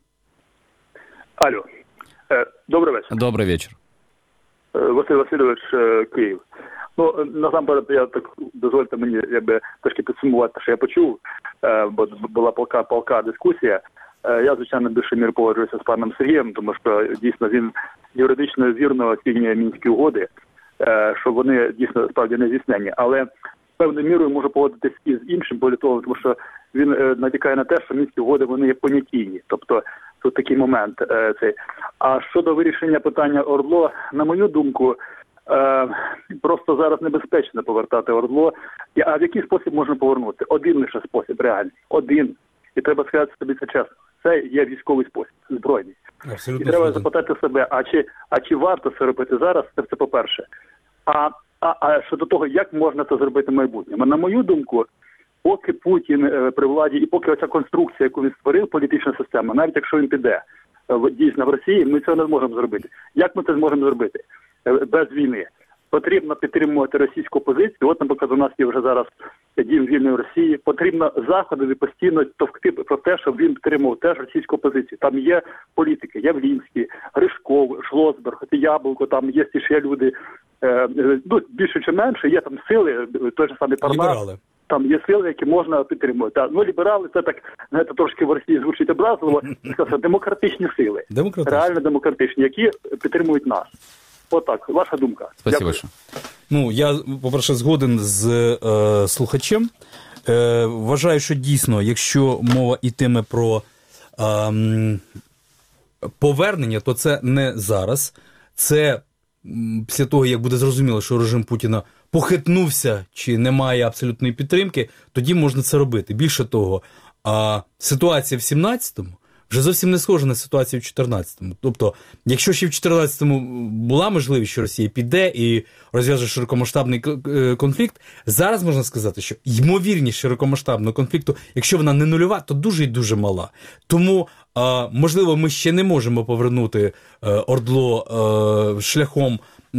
Алло. Добрий вечір. Добрий вечір. Василь Васильович, Київ. Ну, насамперед, я так, дозвольте мені якби, трошки підсумувати, що я почув, бо була палка, палка дискусія. Я, звичайно, більше мір погоджуюся з паном Сергієм, тому що, дійсно, він юридично вірно оцінює Мінські угоди, що вони, дійсно, справді не здійснені. Але певною мірою можу погодитись і з іншим політологом, тому що він натякає на те, що Мінські угоди, вони є понятійні. Тобто, тут такий момент. Цей. А щодо вирішення питання ОРДЛО, на мою думку, просто зараз небезпечно повертати ОРДЛО. А в який спосіб можна повернути? Один лише спосіб, реальний. Один. І треба сказати собі це чесно. Це є військовий спосіб, збройний. Абсолютно. І треба запитати себе, а чи, а чи варто це робити зараз, це, це по-перше. А, а, а щодо того, як можна це зробити в майбутньому? На мою думку, поки Путін е, при владі і поки оця конструкція, яку він створив, політична система, навіть якщо він піде е, дійсно в Росії, ми цього не зможемо зробити. Як ми це зможемо зробити? Е, без війни. Потрібно підтримувати російську позицію. От, наприклад, у нас є вже зараз дім вільної Росії. Потрібно заходи постійно товкти про те, щоб він підтримував теж російську позицію. Там є політики, Явлінський, Гришков, Шлосберг, Яблуко, там є ще люди, е, ну, більше чи менше, є там сили, той же самий Парнас. Там є сили, які можна підтримувати. Та, ну, ліберали, це так, знаєте, трошки в Росії звучить образливо, сказати, демократичні сили, демократичні. Реально демократичні, які підтримують нас. Отак, ваша думка. Спасибо. Ну, я, по-перше, згоден з е, слухачем. Е, вважаю, що дійсно, якщо мова йтиме про е, повернення, то це не зараз. Це після того, як буде зрозуміло, що режим Путіна похитнувся чи немає абсолютної підтримки, тоді можна це робити. Більше того, а ситуація в сімнадцятому вже зовсім не схожа на ситуацію в чотирнадцятому. Тобто, якщо ще в чотирнадцятому була можливість, що Росія піде і розв'яже широкомасштабний конфлікт, зараз можна сказати, що ймовірність широкомасштабного конфлікту, якщо вона не нульова, то дуже і дуже мала. Тому, а, можливо, ми ще не можемо повернути а, Ордло а, шляхом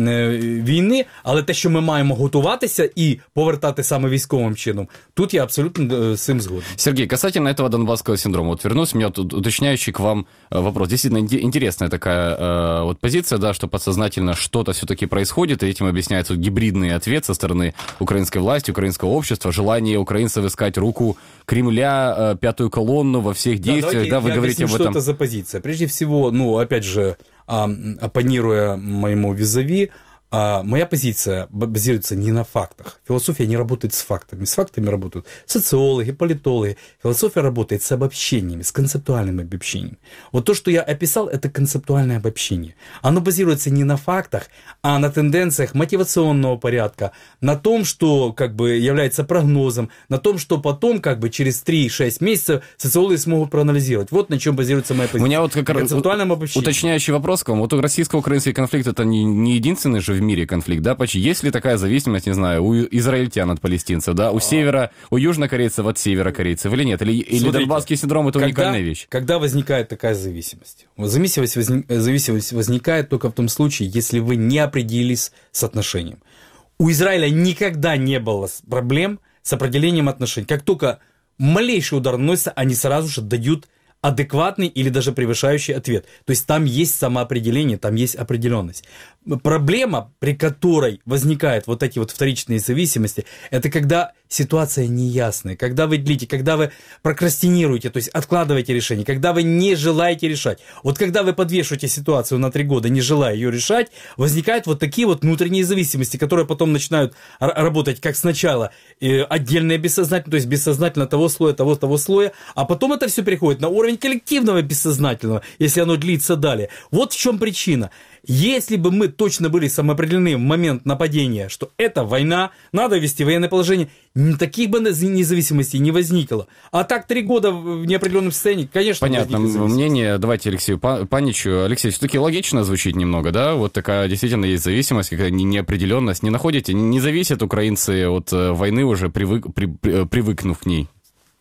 війни, але те, що ми маємо готуватися і повертати саме військовим чином, тут я абсолютно с цим згоден. Сергей, касательно этого донбасского синдрома, вот вернусь, у меня тут уточняющий к вам вопрос. Действительно интересная такая э, вот позиция, да, что подсознательно что-то все-таки происходит, и этим объясняется гибридный ответ со стороны украинской власти, украинского общества, желание украинцев искать руку Кремля, э, пятую колонну во всех действиях, да, да, вы я говорите объясню, об этом. Что это за позиция? Прежде всего, ну, опять же, оппонируя моему визави, моя позиция базируется не на фактах. Философия не работает с фактами. С фактами работают социологи, политологи. Философия работает с обобщениями, с концептуальными обобщениями. Вот то, что я описал, это концептуальное обобщение. Оно базируется не на фактах, а на тенденциях мотивационного порядка, на том, что как бы является прогнозом, на том, что потом как бы через три-шесть месяцев социологи смогут проанализировать. Вот на чем базируется моя позиция. У меня вот как раз уточняющий вопрос к вам. Вот российско-украинский конфликт это не, не единственный же в мире конфликт, да, почти. Есть ли такая зависимость, не знаю, у израильтян от палестинцев, да, у севера, у южнокорейцев от северокорейцев или нет? Или, или донбасский синдром это уникальная когда, вещь? Когда возникает такая зависимость? Зависимость, возник, зависимость возникает только в том случае, если вы не определились с отношением. У Израиля никогда не было проблем с определением отношений. Как только малейший удар наносится, они сразу же дают адекватный или даже превышающий ответ. То есть там есть самоопределение, там есть определенность. Проблема, при которой возникают вот эти вот вторичные зависимости, это когда ситуация неясная, когда вы длите, когда вы прокрастинируете, то есть откладываете решение, когда вы не желаете решать. Вот когда вы подвешиваете ситуацию на три года, не желая ее решать, возникают вот такие вот внутренние зависимости, которые потом начинают работать как сначала отдельное бессознательное, то есть бессознательно того слоя, того, того слоя, а потом это все переходит на уровень коллективного бессознательного, если оно длится далее. Вот в чем причина. Если бы мы точно были самоопределены в момент нападения, что это война, надо ввести военное положение, таких бы независимостей не возникло. А так три года в неопределенном состоянии, конечно, понятно мнение. Давайте Алексею Паничу. Алексей, все-таки логично звучит немного, да? Вот такая действительно есть зависимость, какая неопределенность. Не находите? Не зависят украинцы от войны уже, привык, при, привыкнув к ней?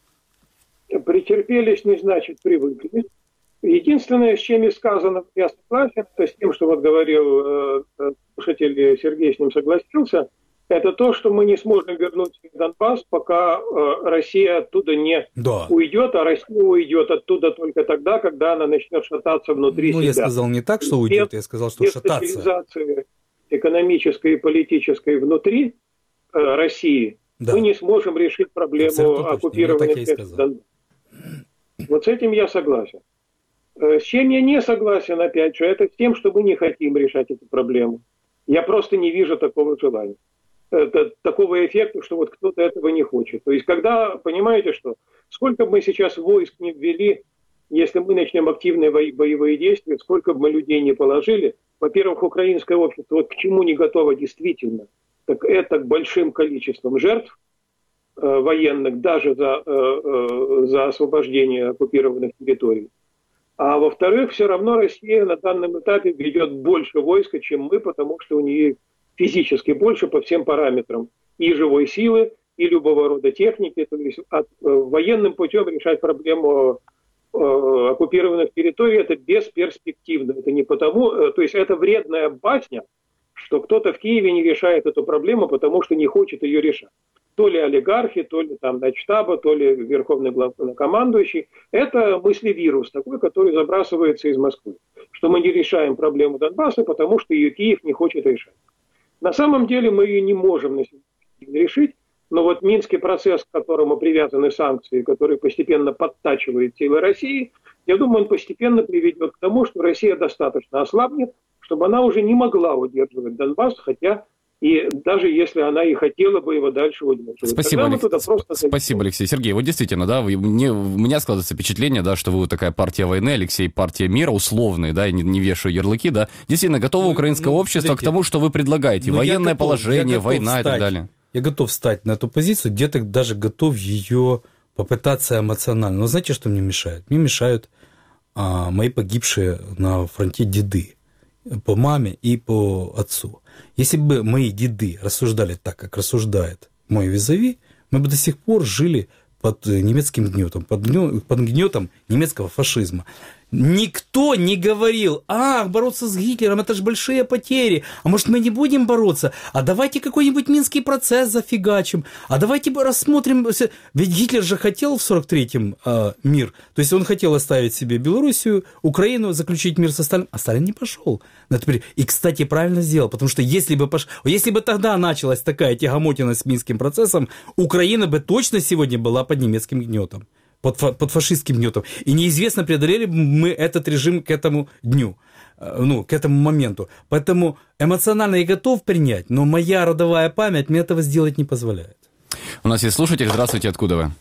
Претерпелись не значит привыкли. Единственное, с чем и сказано, я согласен, это с тем, что вот говорил э, слушатель, Сергей с ним согласился, это то, что мы не сможем вернуть Донбасс, пока э, Россия оттуда не да. уйдет, а Россия уйдет оттуда только тогда, когда она начнет шататься внутри ну, себя. Я сказал не так, что уйдет, без, я сказал, что без шататься. Без стабилизации экономической и политической внутри э, России да. мы не сможем решить проблему оккупированных мест Донбасса. Вот с этим я согласен. С чем я не согласен, опять же, это с тем, что мы не хотим решать эту проблему. Я просто не вижу такого желания, это, такого эффекта, что вот кто-то этого не хочет. То есть, когда, понимаете, что сколько бы мы сейчас войск не ввели, если мы начнем активные боевые действия, сколько бы мы людей не положили, во-первых, украинское общество вот к чему не готово действительно, так это к большим количествам жертв э, военных, даже за, э, э, за освобождение оккупированных территорий. А во-вторых, все равно Россия на данном этапе ведет больше войска, чем мы, потому что у нее физически больше по всем параметрам и живой силы, и любого рода техники. То есть от, э, военным путем решать проблему э, оккупированных территорий это бесперспективно. Это не потому, э, то есть это вредная басня, что кто-то в Киеве не решает эту проблему, потому что не хочет ее решать. То ли олигархи, то ли там начштаба, то ли верховный главнокомандующий. Это мыслевирус такой, который забрасывается из Москвы. Что мы не решаем проблему Донбасса, потому что ее Киев не хочет решать. На самом деле мы ее не можем на сегодня решить, но вот Минский процесс, к которому привязаны санкции, который постепенно подтачивает силы России, я думаю, он постепенно приведет к тому, что Россия достаточно ослабнет, чтобы она уже не могла удерживать Донбасс, хотя И даже если она и хотела бы его дальше удерживать. Спасибо, Алекс... просто... Спасибо, Алексей. Сергей, вот действительно, да, вы, мне, у меня складывается впечатление, да, что вы вот такая партия войны, Алексей, партия мира, условные, да, и не, не вешаю ярлыки, да. Действительно, готово ну, украинское ну, общество смотрите, к тому, что вы предлагаете. Ну, Военное готов, положение, война встать, и так далее. Я готов встать на эту позицию, где-то даже готов ее попытаться эмоционально. Но знаете, что мне мешает? Мне мешают а, мои погибшие на фронте деды. По маме и по отцу. Если бы мои деды рассуждали так, как рассуждает мой визави, мы бы до сих пор жили под немецким гнетом, под гнетом немецкого фашизма. Никто не говорил: ах, бороться с Гитлером, это же большие потери, а может мы не будем бороться, а давайте какой-нибудь Минский процесс зафигачим, а давайте рассмотрим, ведь Гитлер же хотел в сорок третьем э, мир, то есть он хотел оставить себе Белоруссию, Украину, заключить мир со Сталином, а Сталин не пошел. И, кстати, правильно сделал, потому что если бы, пош... если бы тогда началась такая тягомотина с Минским процессом, Украина бы точно сегодня была под немецким гнетом. Под, фа- под фашистским гнетом. И неизвестно, преодолели мы этот режим к этому дню, ну, к этому моменту. Поэтому эмоционально я готов принять, но моя родовая память мне этого сделать не позволяет. У нас есть слушатель. Здравствуйте, откуда вы?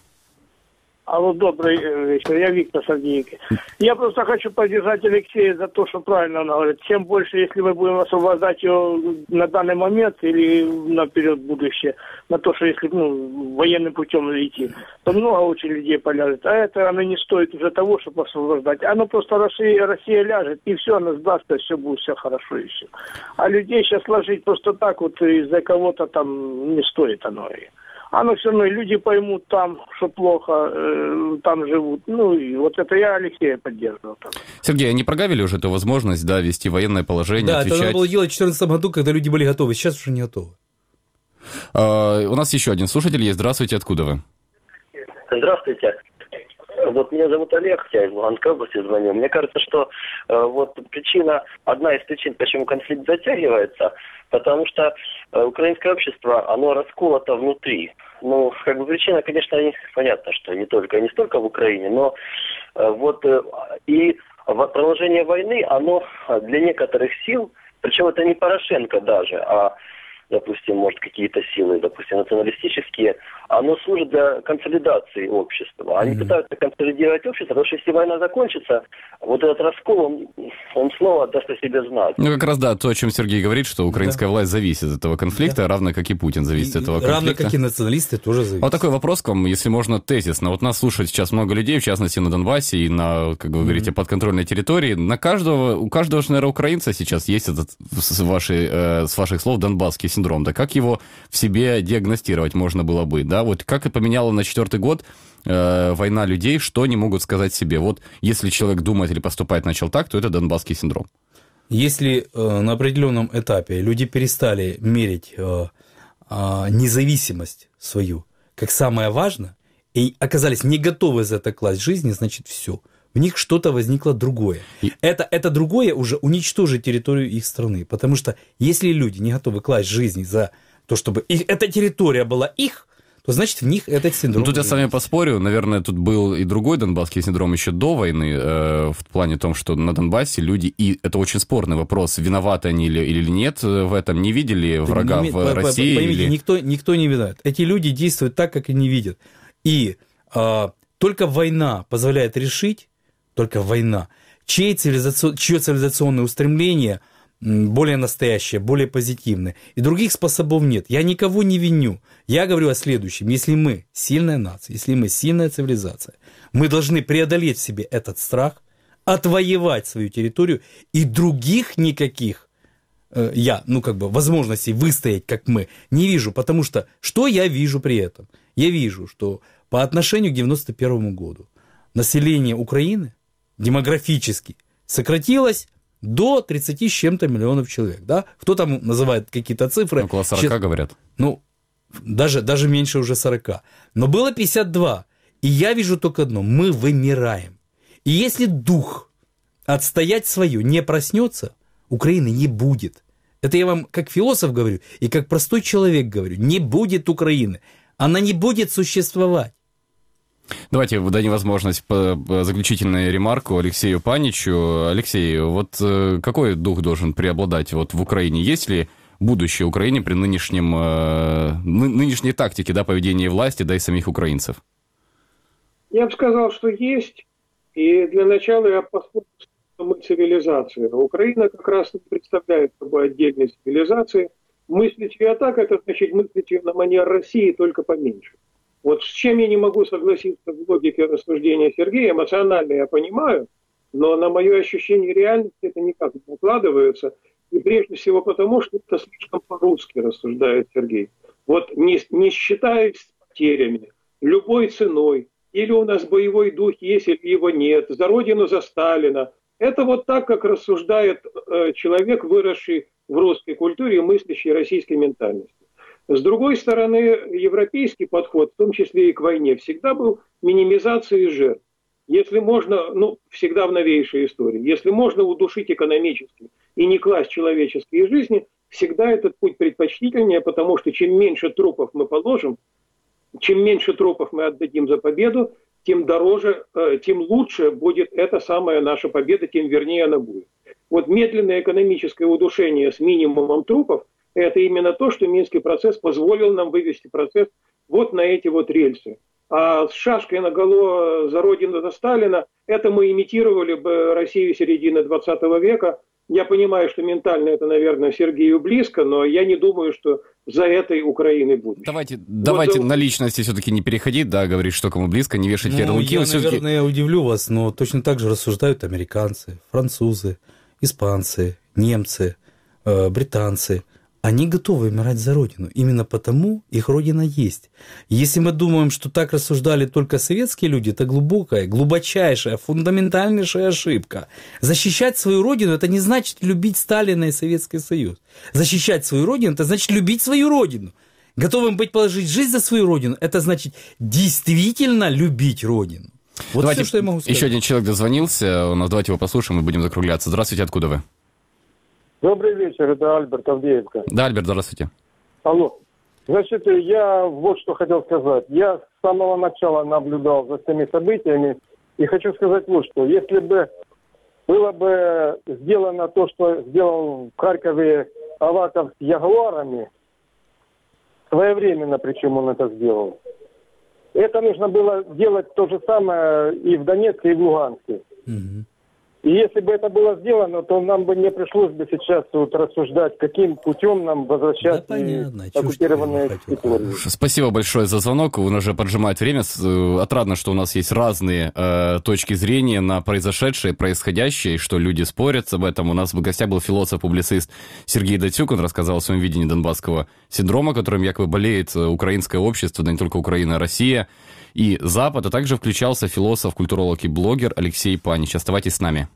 Алло, добрый вечер, я Виктор Савдеевский. Я просто хочу поддержать Алексея за то, что правильно он говорит. Тем больше, если мы будем освобождать его на данный момент или наперед в будущее, на то, что если ну, военным путем идти, то много очень людей поляжет. А это оно не стоит уже того, чтобы освобождать. Оно просто Россия, Россия ляжет, и все, она сдастся, все будет все хорошо и все. А людей сейчас ложить просто так вот из-за кого-то там не стоит оно. Оно все равно, люди поймут там, что плохо, э, там живут. Ну, и вот это я Алексея поддерживал. Там. Сергей, а не прогавили уже эту возможность, да, вести военное положение, да, отвечать? Да, это надо было делать в две тысячи четырнадцатом году, когда люди были готовы, сейчас уже не готовы. А, у нас еще один слушатель есть. Здравствуйте, откуда вы? Здравствуйте. Вот меня зовут Олег, я из Луганской области звоню. Мне кажется, что э, вот причина, одна из причин, почему конфликт затягивается, потому что э, украинское общество, оно расколото внутри. Ну, как бы причина, конечно, понятно, что не только, не столько в Украине, но э, вот э, и продолжение войны, оно для некоторых сил, причем это не Порошенко даже, а допустим, может, какие-то силы, допустим, националистические, оно служит для консолидации общества. Они mm-hmm. пытаются консолидировать общество, потому что если война закончится, вот этот раскол, он, он снова даст о себе знать. Ну, как раз, да, то, о чем Сергей говорит, что украинская да. власть зависит от этого конфликта, да. равно как и Путин зависит и, от этого конфликта. Равно как и националисты тоже зависят. Вот такой вопрос к вам, если можно, тезисно. Вот нас слушает сейчас много людей, в частности, на Донбассе и на, как вы mm-hmm. говорите, подконтрольной территории. На каждого, у каждого, наверное, украинца сейчас есть этот, с, вашей, э, с ваших слов, донбасский синдром. Да как его в себе диагностировать можно было бы, да, вот как и поменяла на четвертый год э, война людей, что они могут сказать себе, вот если человек думает или поступать начал так, то это донбасский синдром. Если э, на определенном этапе люди перестали мерить э, э, независимость свою как самое важное и оказались не готовы за это класть жизни, значит все. В них что-то возникло другое. И... Это, это другое уже уничтожит территорию их страны. Потому что если люди не готовы класть жизни за то, чтобы их, эта территория была их, то значит в них этот синдром... Ну, тут я с вами поспорю. Наверное, тут был и другой донбасский синдром еще до войны, э, в плане том, что на Донбассе люди, и это очень спорный вопрос, виноваты они или, или нет в этом, не видели врага не, в по, России? Поймите, или... никто, никто не виноват. Эти люди действуют так, как они видят. И э, только война позволяет решить, только война, чьи цивилизацион... чье цивилизационное устремление более настоящее, более позитивное. И других способов нет. Я никого не виню. Я говорю о следующем. Если мы сильная нация, если мы сильная цивилизация, мы должны преодолеть в себе этот страх, отвоевать свою территорию, и других никаких э, я, ну как бы, возможностей выстоять, как мы, не вижу. Потому что, что я вижу при этом? Я вижу, что по отношению к девяносто первому году население Украины демографически сократилось до тридцати с чем-то миллионов человек. Да? Кто там называет какие-то цифры? Около сорока, Сейчас, говорят. Ну, даже, даже меньше уже сорока. Но было пятьдесят два. И я вижу только одно. Мы вымираем. И если дух отстоять свое не проснется, Украины не будет. Это я вам как философ говорю и как простой человек говорю. Не будет Украины. Она не будет существовать. Давайте дадим возможность по заключительной ремарку Алексею Паничу. Алексей, вот какой дух должен преобладать вот в Украине? Есть ли будущее Украине при нынешнем, э, нынешней тактике, да, поведения власти, да и самих украинцев? Я бы сказал, что есть. И для начала я посмотрю, что мы цивилизация. Украина как раз не представляет собой отдельной цивилизации. Мыслить ее так, это значит мыслить ее на манер России, только поменьше. Вот с чем я не могу согласиться в логике рассуждения Сергея, эмоционально я понимаю, но на мое ощущение реальности это никак не укладывается. И прежде всего потому, что это слишком по-русски рассуждает Сергей. Вот не, не считаясь с потерями, любой ценой, или у нас боевой дух есть, или его нет, за Родину, за Сталина. Это вот так, как рассуждает э, человек, выросший в русской культуре и мыслящий российской ментальности. С другой стороны, европейский подход, в том числе и к войне, всегда был минимизацией жертв. Если можно, ну, всегда в новейшей истории, если можно удушить экономически и не класть человеческие жизни, всегда этот путь предпочтительнее, потому что чем меньше трупов мы положим, чем меньше трупов мы отдадим за победу, тем дороже, тем лучше будет эта самая наша победа, тем вернее она будет. Вот медленное экономическое удушение с минимумом трупов – это именно то, что Минский процесс позволил нам вывести процесс вот на эти вот рельсы. А с шашкой наголо за Родину, за Сталина – это мы имитировали бы Россию середины двадцатого века. Я понимаю, что ментально это, наверное, Сергею близко, но я не думаю, что за этой Украиной будет. Давайте, вот, давайте вот, на личности все-таки не переходить, да, говорить, что кому близко, не вешать ярлыки. Ну, я, наверное, я удивлю вас, но точно так же рассуждают американцы, французы, испанцы, немцы, э, британцы. Они готовы умирать за Родину. Именно потому их Родина есть. Если мы думаем, что так рассуждали только советские люди, это глубокая, глубочайшая, фундаментальнейшая ошибка. Защищать свою Родину – это не значит любить Сталина и Советский Союз. Защищать свою Родину – это значит любить свою Родину. Готовым быть положить жизнь за свою Родину – это значит действительно любить Родину. Вот давайте, все, что я могу сказать. Еще один человек дозвонился. У нас, давайте его послушаем и будем закругляться. Здравствуйте, откуда вы? Добрый вечер, это Альберт, Авдеевка. Да, Альберт, здравствуйте. Алло. Значит, я вот что хотел сказать. Я с самого начала наблюдал за всеми событиями и хочу сказать вот что. Если бы было бы сделано то, что сделал в Харькове Аваков с Ягуарами, своевременно, причем он это сделал, это нужно было делать то же самое и в Донецке, и в Луганске. Угу. И если бы это было сделано, то нам бы не пришлось бы сейчас вот рассуждать, каким путем нам возвращать да, оккупированные территории. Спасибо большое за звонок. Он уже поджимает время. Отрадно, что у нас есть разные э, точки зрения на произошедшее, происходящее, и что люди спорят об этом. У нас в гостях был философ-публицист Сергей Датюк. Он рассказал о своем видении донбасского синдрома, которым якобы болеет украинское общество, да не только Украина, а Россия и Запад, а также включался философ, культуролог и блогер Алексей Панич. Оставайтесь с нами.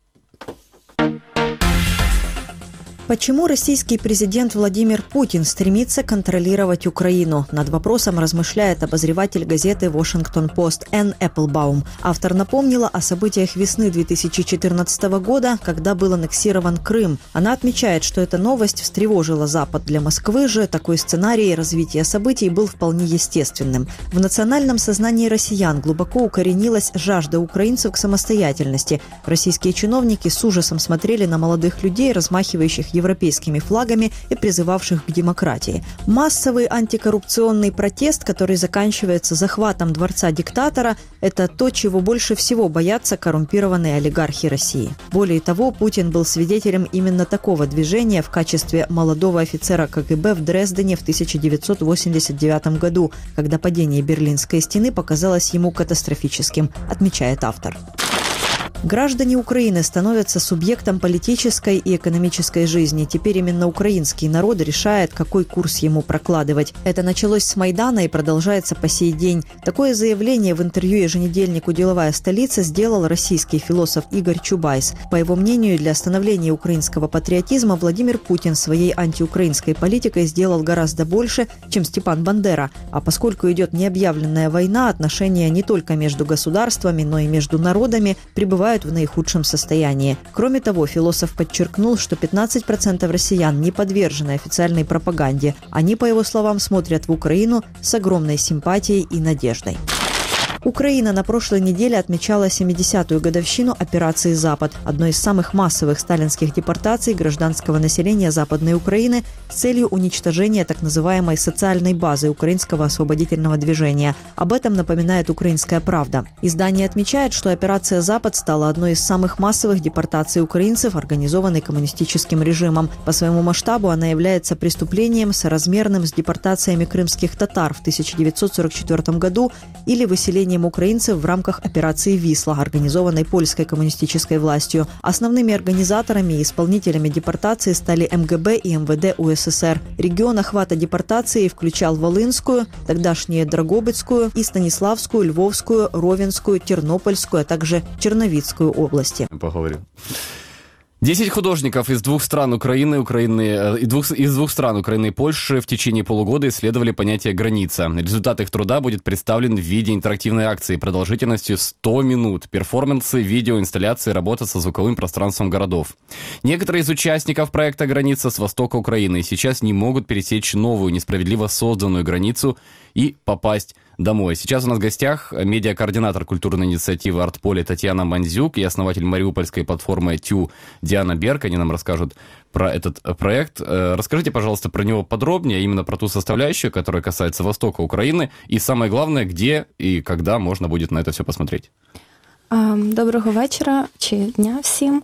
Почему российский президент Владимир Путин стремится контролировать Украину? Над вопросом размышляет обозреватель газеты «Вашингтон-Пост» Энн Эпплбаум. Автор напомнила о событиях весны две тысячи четырнадцатого года, когда был аннексирован Крым. Она отмечает, что эта новость встревожила Запад. Для Москвы же такой сценарий развития событий был вполне естественным. В национальном сознании россиян глубоко укоренилась жажда украинцев к самостоятельности. Российские чиновники с ужасом смотрели на молодых людей, размахивающих европейскими флагами и призывавших к демократии. Массовый антикоррупционный протест, который заканчивается захватом дворца диктатора, это то, чего больше всего боятся коррумпированные олигархи России. Более того, Путин был свидетелем именно такого движения в качестве молодого офицера ка гэ бэ в Дрездене в тысяча девятьсот восемьдесят девятом году, когда падение Берлинской стены показалось ему катастрофическим, отмечает автор. Граждане Украины становятся субъектом политической и экономической жизни. Теперь именно украинский народ решает, какой курс ему прокладывать. Это началось с Майдана и продолжается по сей день. Такое заявление в интервью еженедельнику «Деловая столица» сделал российский философ Игорь Чубайс. По его мнению, для становления украинского патриотизма Владимир Путин своей антиукраинской политикой сделал гораздо больше, чем Степан Бандера. А поскольку идет необъявленная война, отношения не только между государствами, но и между народами пребывают в наихудшем состоянии. Кроме того, философ подчеркнул, что пятнадцать процентов россиян не подвержены официальной пропаганде. Они, по его словам, смотрят в Украину с огромной симпатией и надеждой. Украина на прошлой неделе отмечала семидесятую годовщину операции «Запад», одной из самых массовых сталинских депортаций гражданского населения Западной Украины с целью уничтожения так называемой социальной базы украинского освободительного движения. Об этом напоминает «Украинская правда». Издание отмечает, что операция «Запад» стала одной из самых массовых депортаций украинцев, организованной коммунистическим режимом. По своему масштабу она является преступлением, соразмерным с депортациями крымских татар в тысяча девятьсот сорок четвёртом году или выселением украинцев в рамках операции «Висла», организованной польской коммунистической властью. Основными организаторами и исполнителями депортации стали эм гэ бэ и эм вэ дэ у эс эс эр. Регион охвата депортации включал Волынскую, тогдашнюю Драгобыцкую и Станиславскую, Львовскую, Ровенскую, Тернопольскую, а также Черновицкую области. Поговорим. Десять художников из двух стран Украины, Украины из, двух, из двух стран Украины и Польши в течение полугода исследовали понятие «граница». Результат их труда будет представлен в виде интерактивной акции продолжительностью сто минут. Перформансы, видео, инсталляции, работа со звуковым пространством городов. Некоторые из участников проекта «Граница» с востока Украины сейчас не могут пересечь новую, несправедливо созданную границу и попасть домой. Сейчас у нас в гостях медиакоординатор культурной инициативы «Артполе» Татьяна Мандзюк и основатель мариупольской платформы «Тю» Диана Берг. Они нам расскажут про этот проект. Расскажите, пожалуйста, про него подробнее, именно про ту составляющую, которая касается востока Украины, и самое главное, где и когда можно будет на это все посмотреть. Доброго вечора чи дня всім.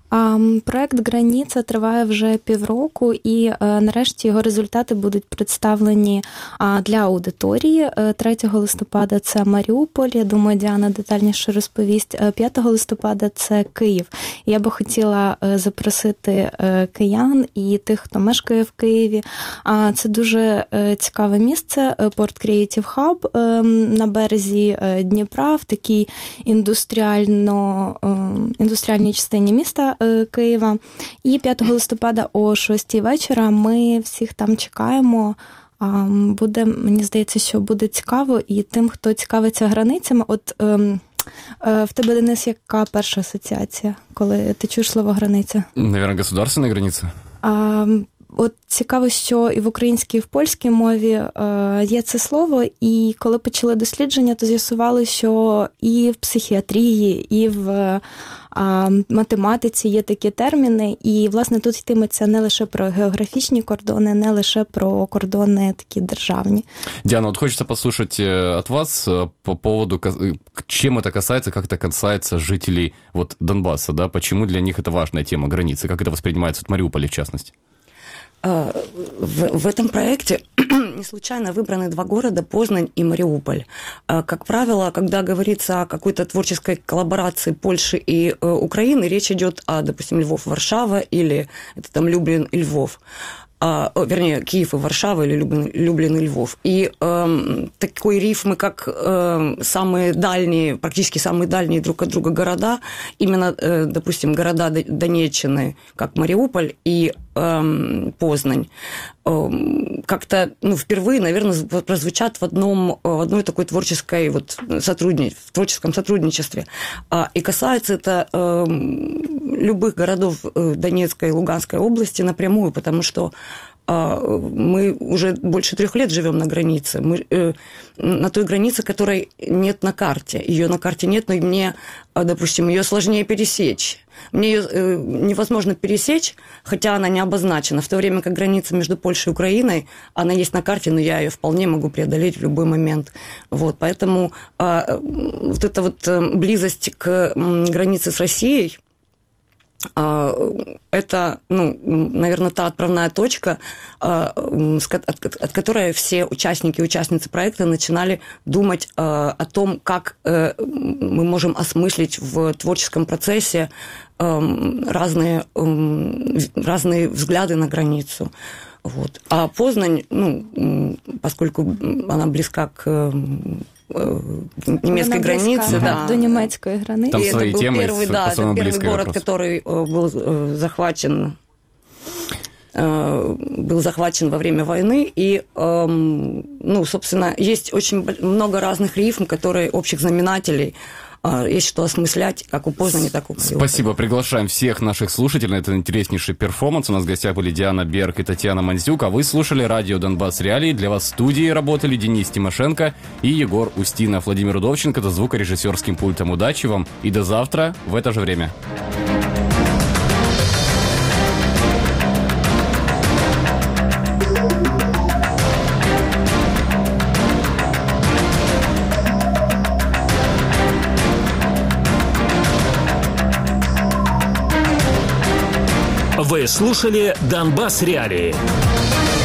Проект «Граніця» триває вже півроку, і нарешті його результати будуть представлені для аудиторії. третього листопада це Маріуполь, я думаю, Діана детальніше розповість. п'ятого листопада це Київ. Я би хотіла запросити киян і тих, хто мешкає в Києві. Це дуже цікаве місце, Port Creative Hub на березі Дніпра, в такій індустріально, індустріальній частині міста Києва. І п'ятого листопада о шостій вечора ми всіх там чекаємо. Буде, мені здається, що буде цікаво і тим, хто цікавиться границями. От в тебе, Денис, яка перша асоціація, коли ти чуєш слово «границя»? Наверное, государственная граница. А, от цікаво, що і в українській, і в польській мові е, є це слово, і коли почали дослідження, то з'ясували, що і в психіатрії, і в е, математиці є такі терміни, і, власне, тут йтиметься не лише про географічні кордони, не лише про кордони такі державні. Диана, вот хочется послушать от вас по поводу, чем это касается, как это касается жителей вот Донбасса, да, почему для них это важная тема границы, как это воспринимается в Мариуполе, в частности? В, в этом проекте не случайно выбраны два города, Познань и Мариуполь. Как правило, когда говорится о какой-то творческой коллаборации Польши и Украины, речь идет о, допустим, Львов-Варшава или это там Люблин и Львов. А, вернее, Киев и Варшава или Люблин, Люблин и Львов. И э, такой рифмы, как э, самые дальние, практически самые дальние друг от друга города, именно, э, допустим, города Донеччины, как Мариуполь и э, Познань, э, как-то ну, впервые, наверное, прозвучат в, одном, в одной такой творческой вот, сотрудни... в творческом сотрудничестве. А, и касается это э, любых городов Донецкой и Луганской области напрямую, потому что мы уже больше трех лет живем на границе, мы, э, на той границе, которой нет на карте. Ее на карте нет, но мне, допустим, ее сложнее пересечь. Мне ее э, невозможно пересечь, хотя она не обозначена, в то время как граница между Польшей и Украиной, она есть на карте, но я ее вполне могу преодолеть в любой момент. Вот, поэтому э, вот эта вот близость к э, границе с Россией, это, ну, наверное, та отправная точка, от которой все участники и участницы проекта начинали думать о том, как мы можем осмыслить в творческом процессе разные, разные взгляды на границу. Вот. А Познань, ну, поскольку она близка к немецкой границы, да, до немецкой границы. Там свои это был темы, первый, да, это первый город, вопрос. который был захвачен, был захвачен во время войны, и, ну, собственно, есть очень много разных рифм, которые общих знаменателей. есть что осмыслять как у Познани, так и у Мариуполя. Спасибо. Приглашаем всех наших слушателей на этот интереснейший перформанс. У нас в гостях были Диана Берг и Татьяна Мандзюк, а вы слушали радио «Донбасс Реалии». Для вас в студии работали Денис Тимошенко и Егор Устинов. Владимир Удовченко за звукорежиссерским пультом. Удачи вам и до завтра в это же время. Вы слушали «Донбасс Реалии».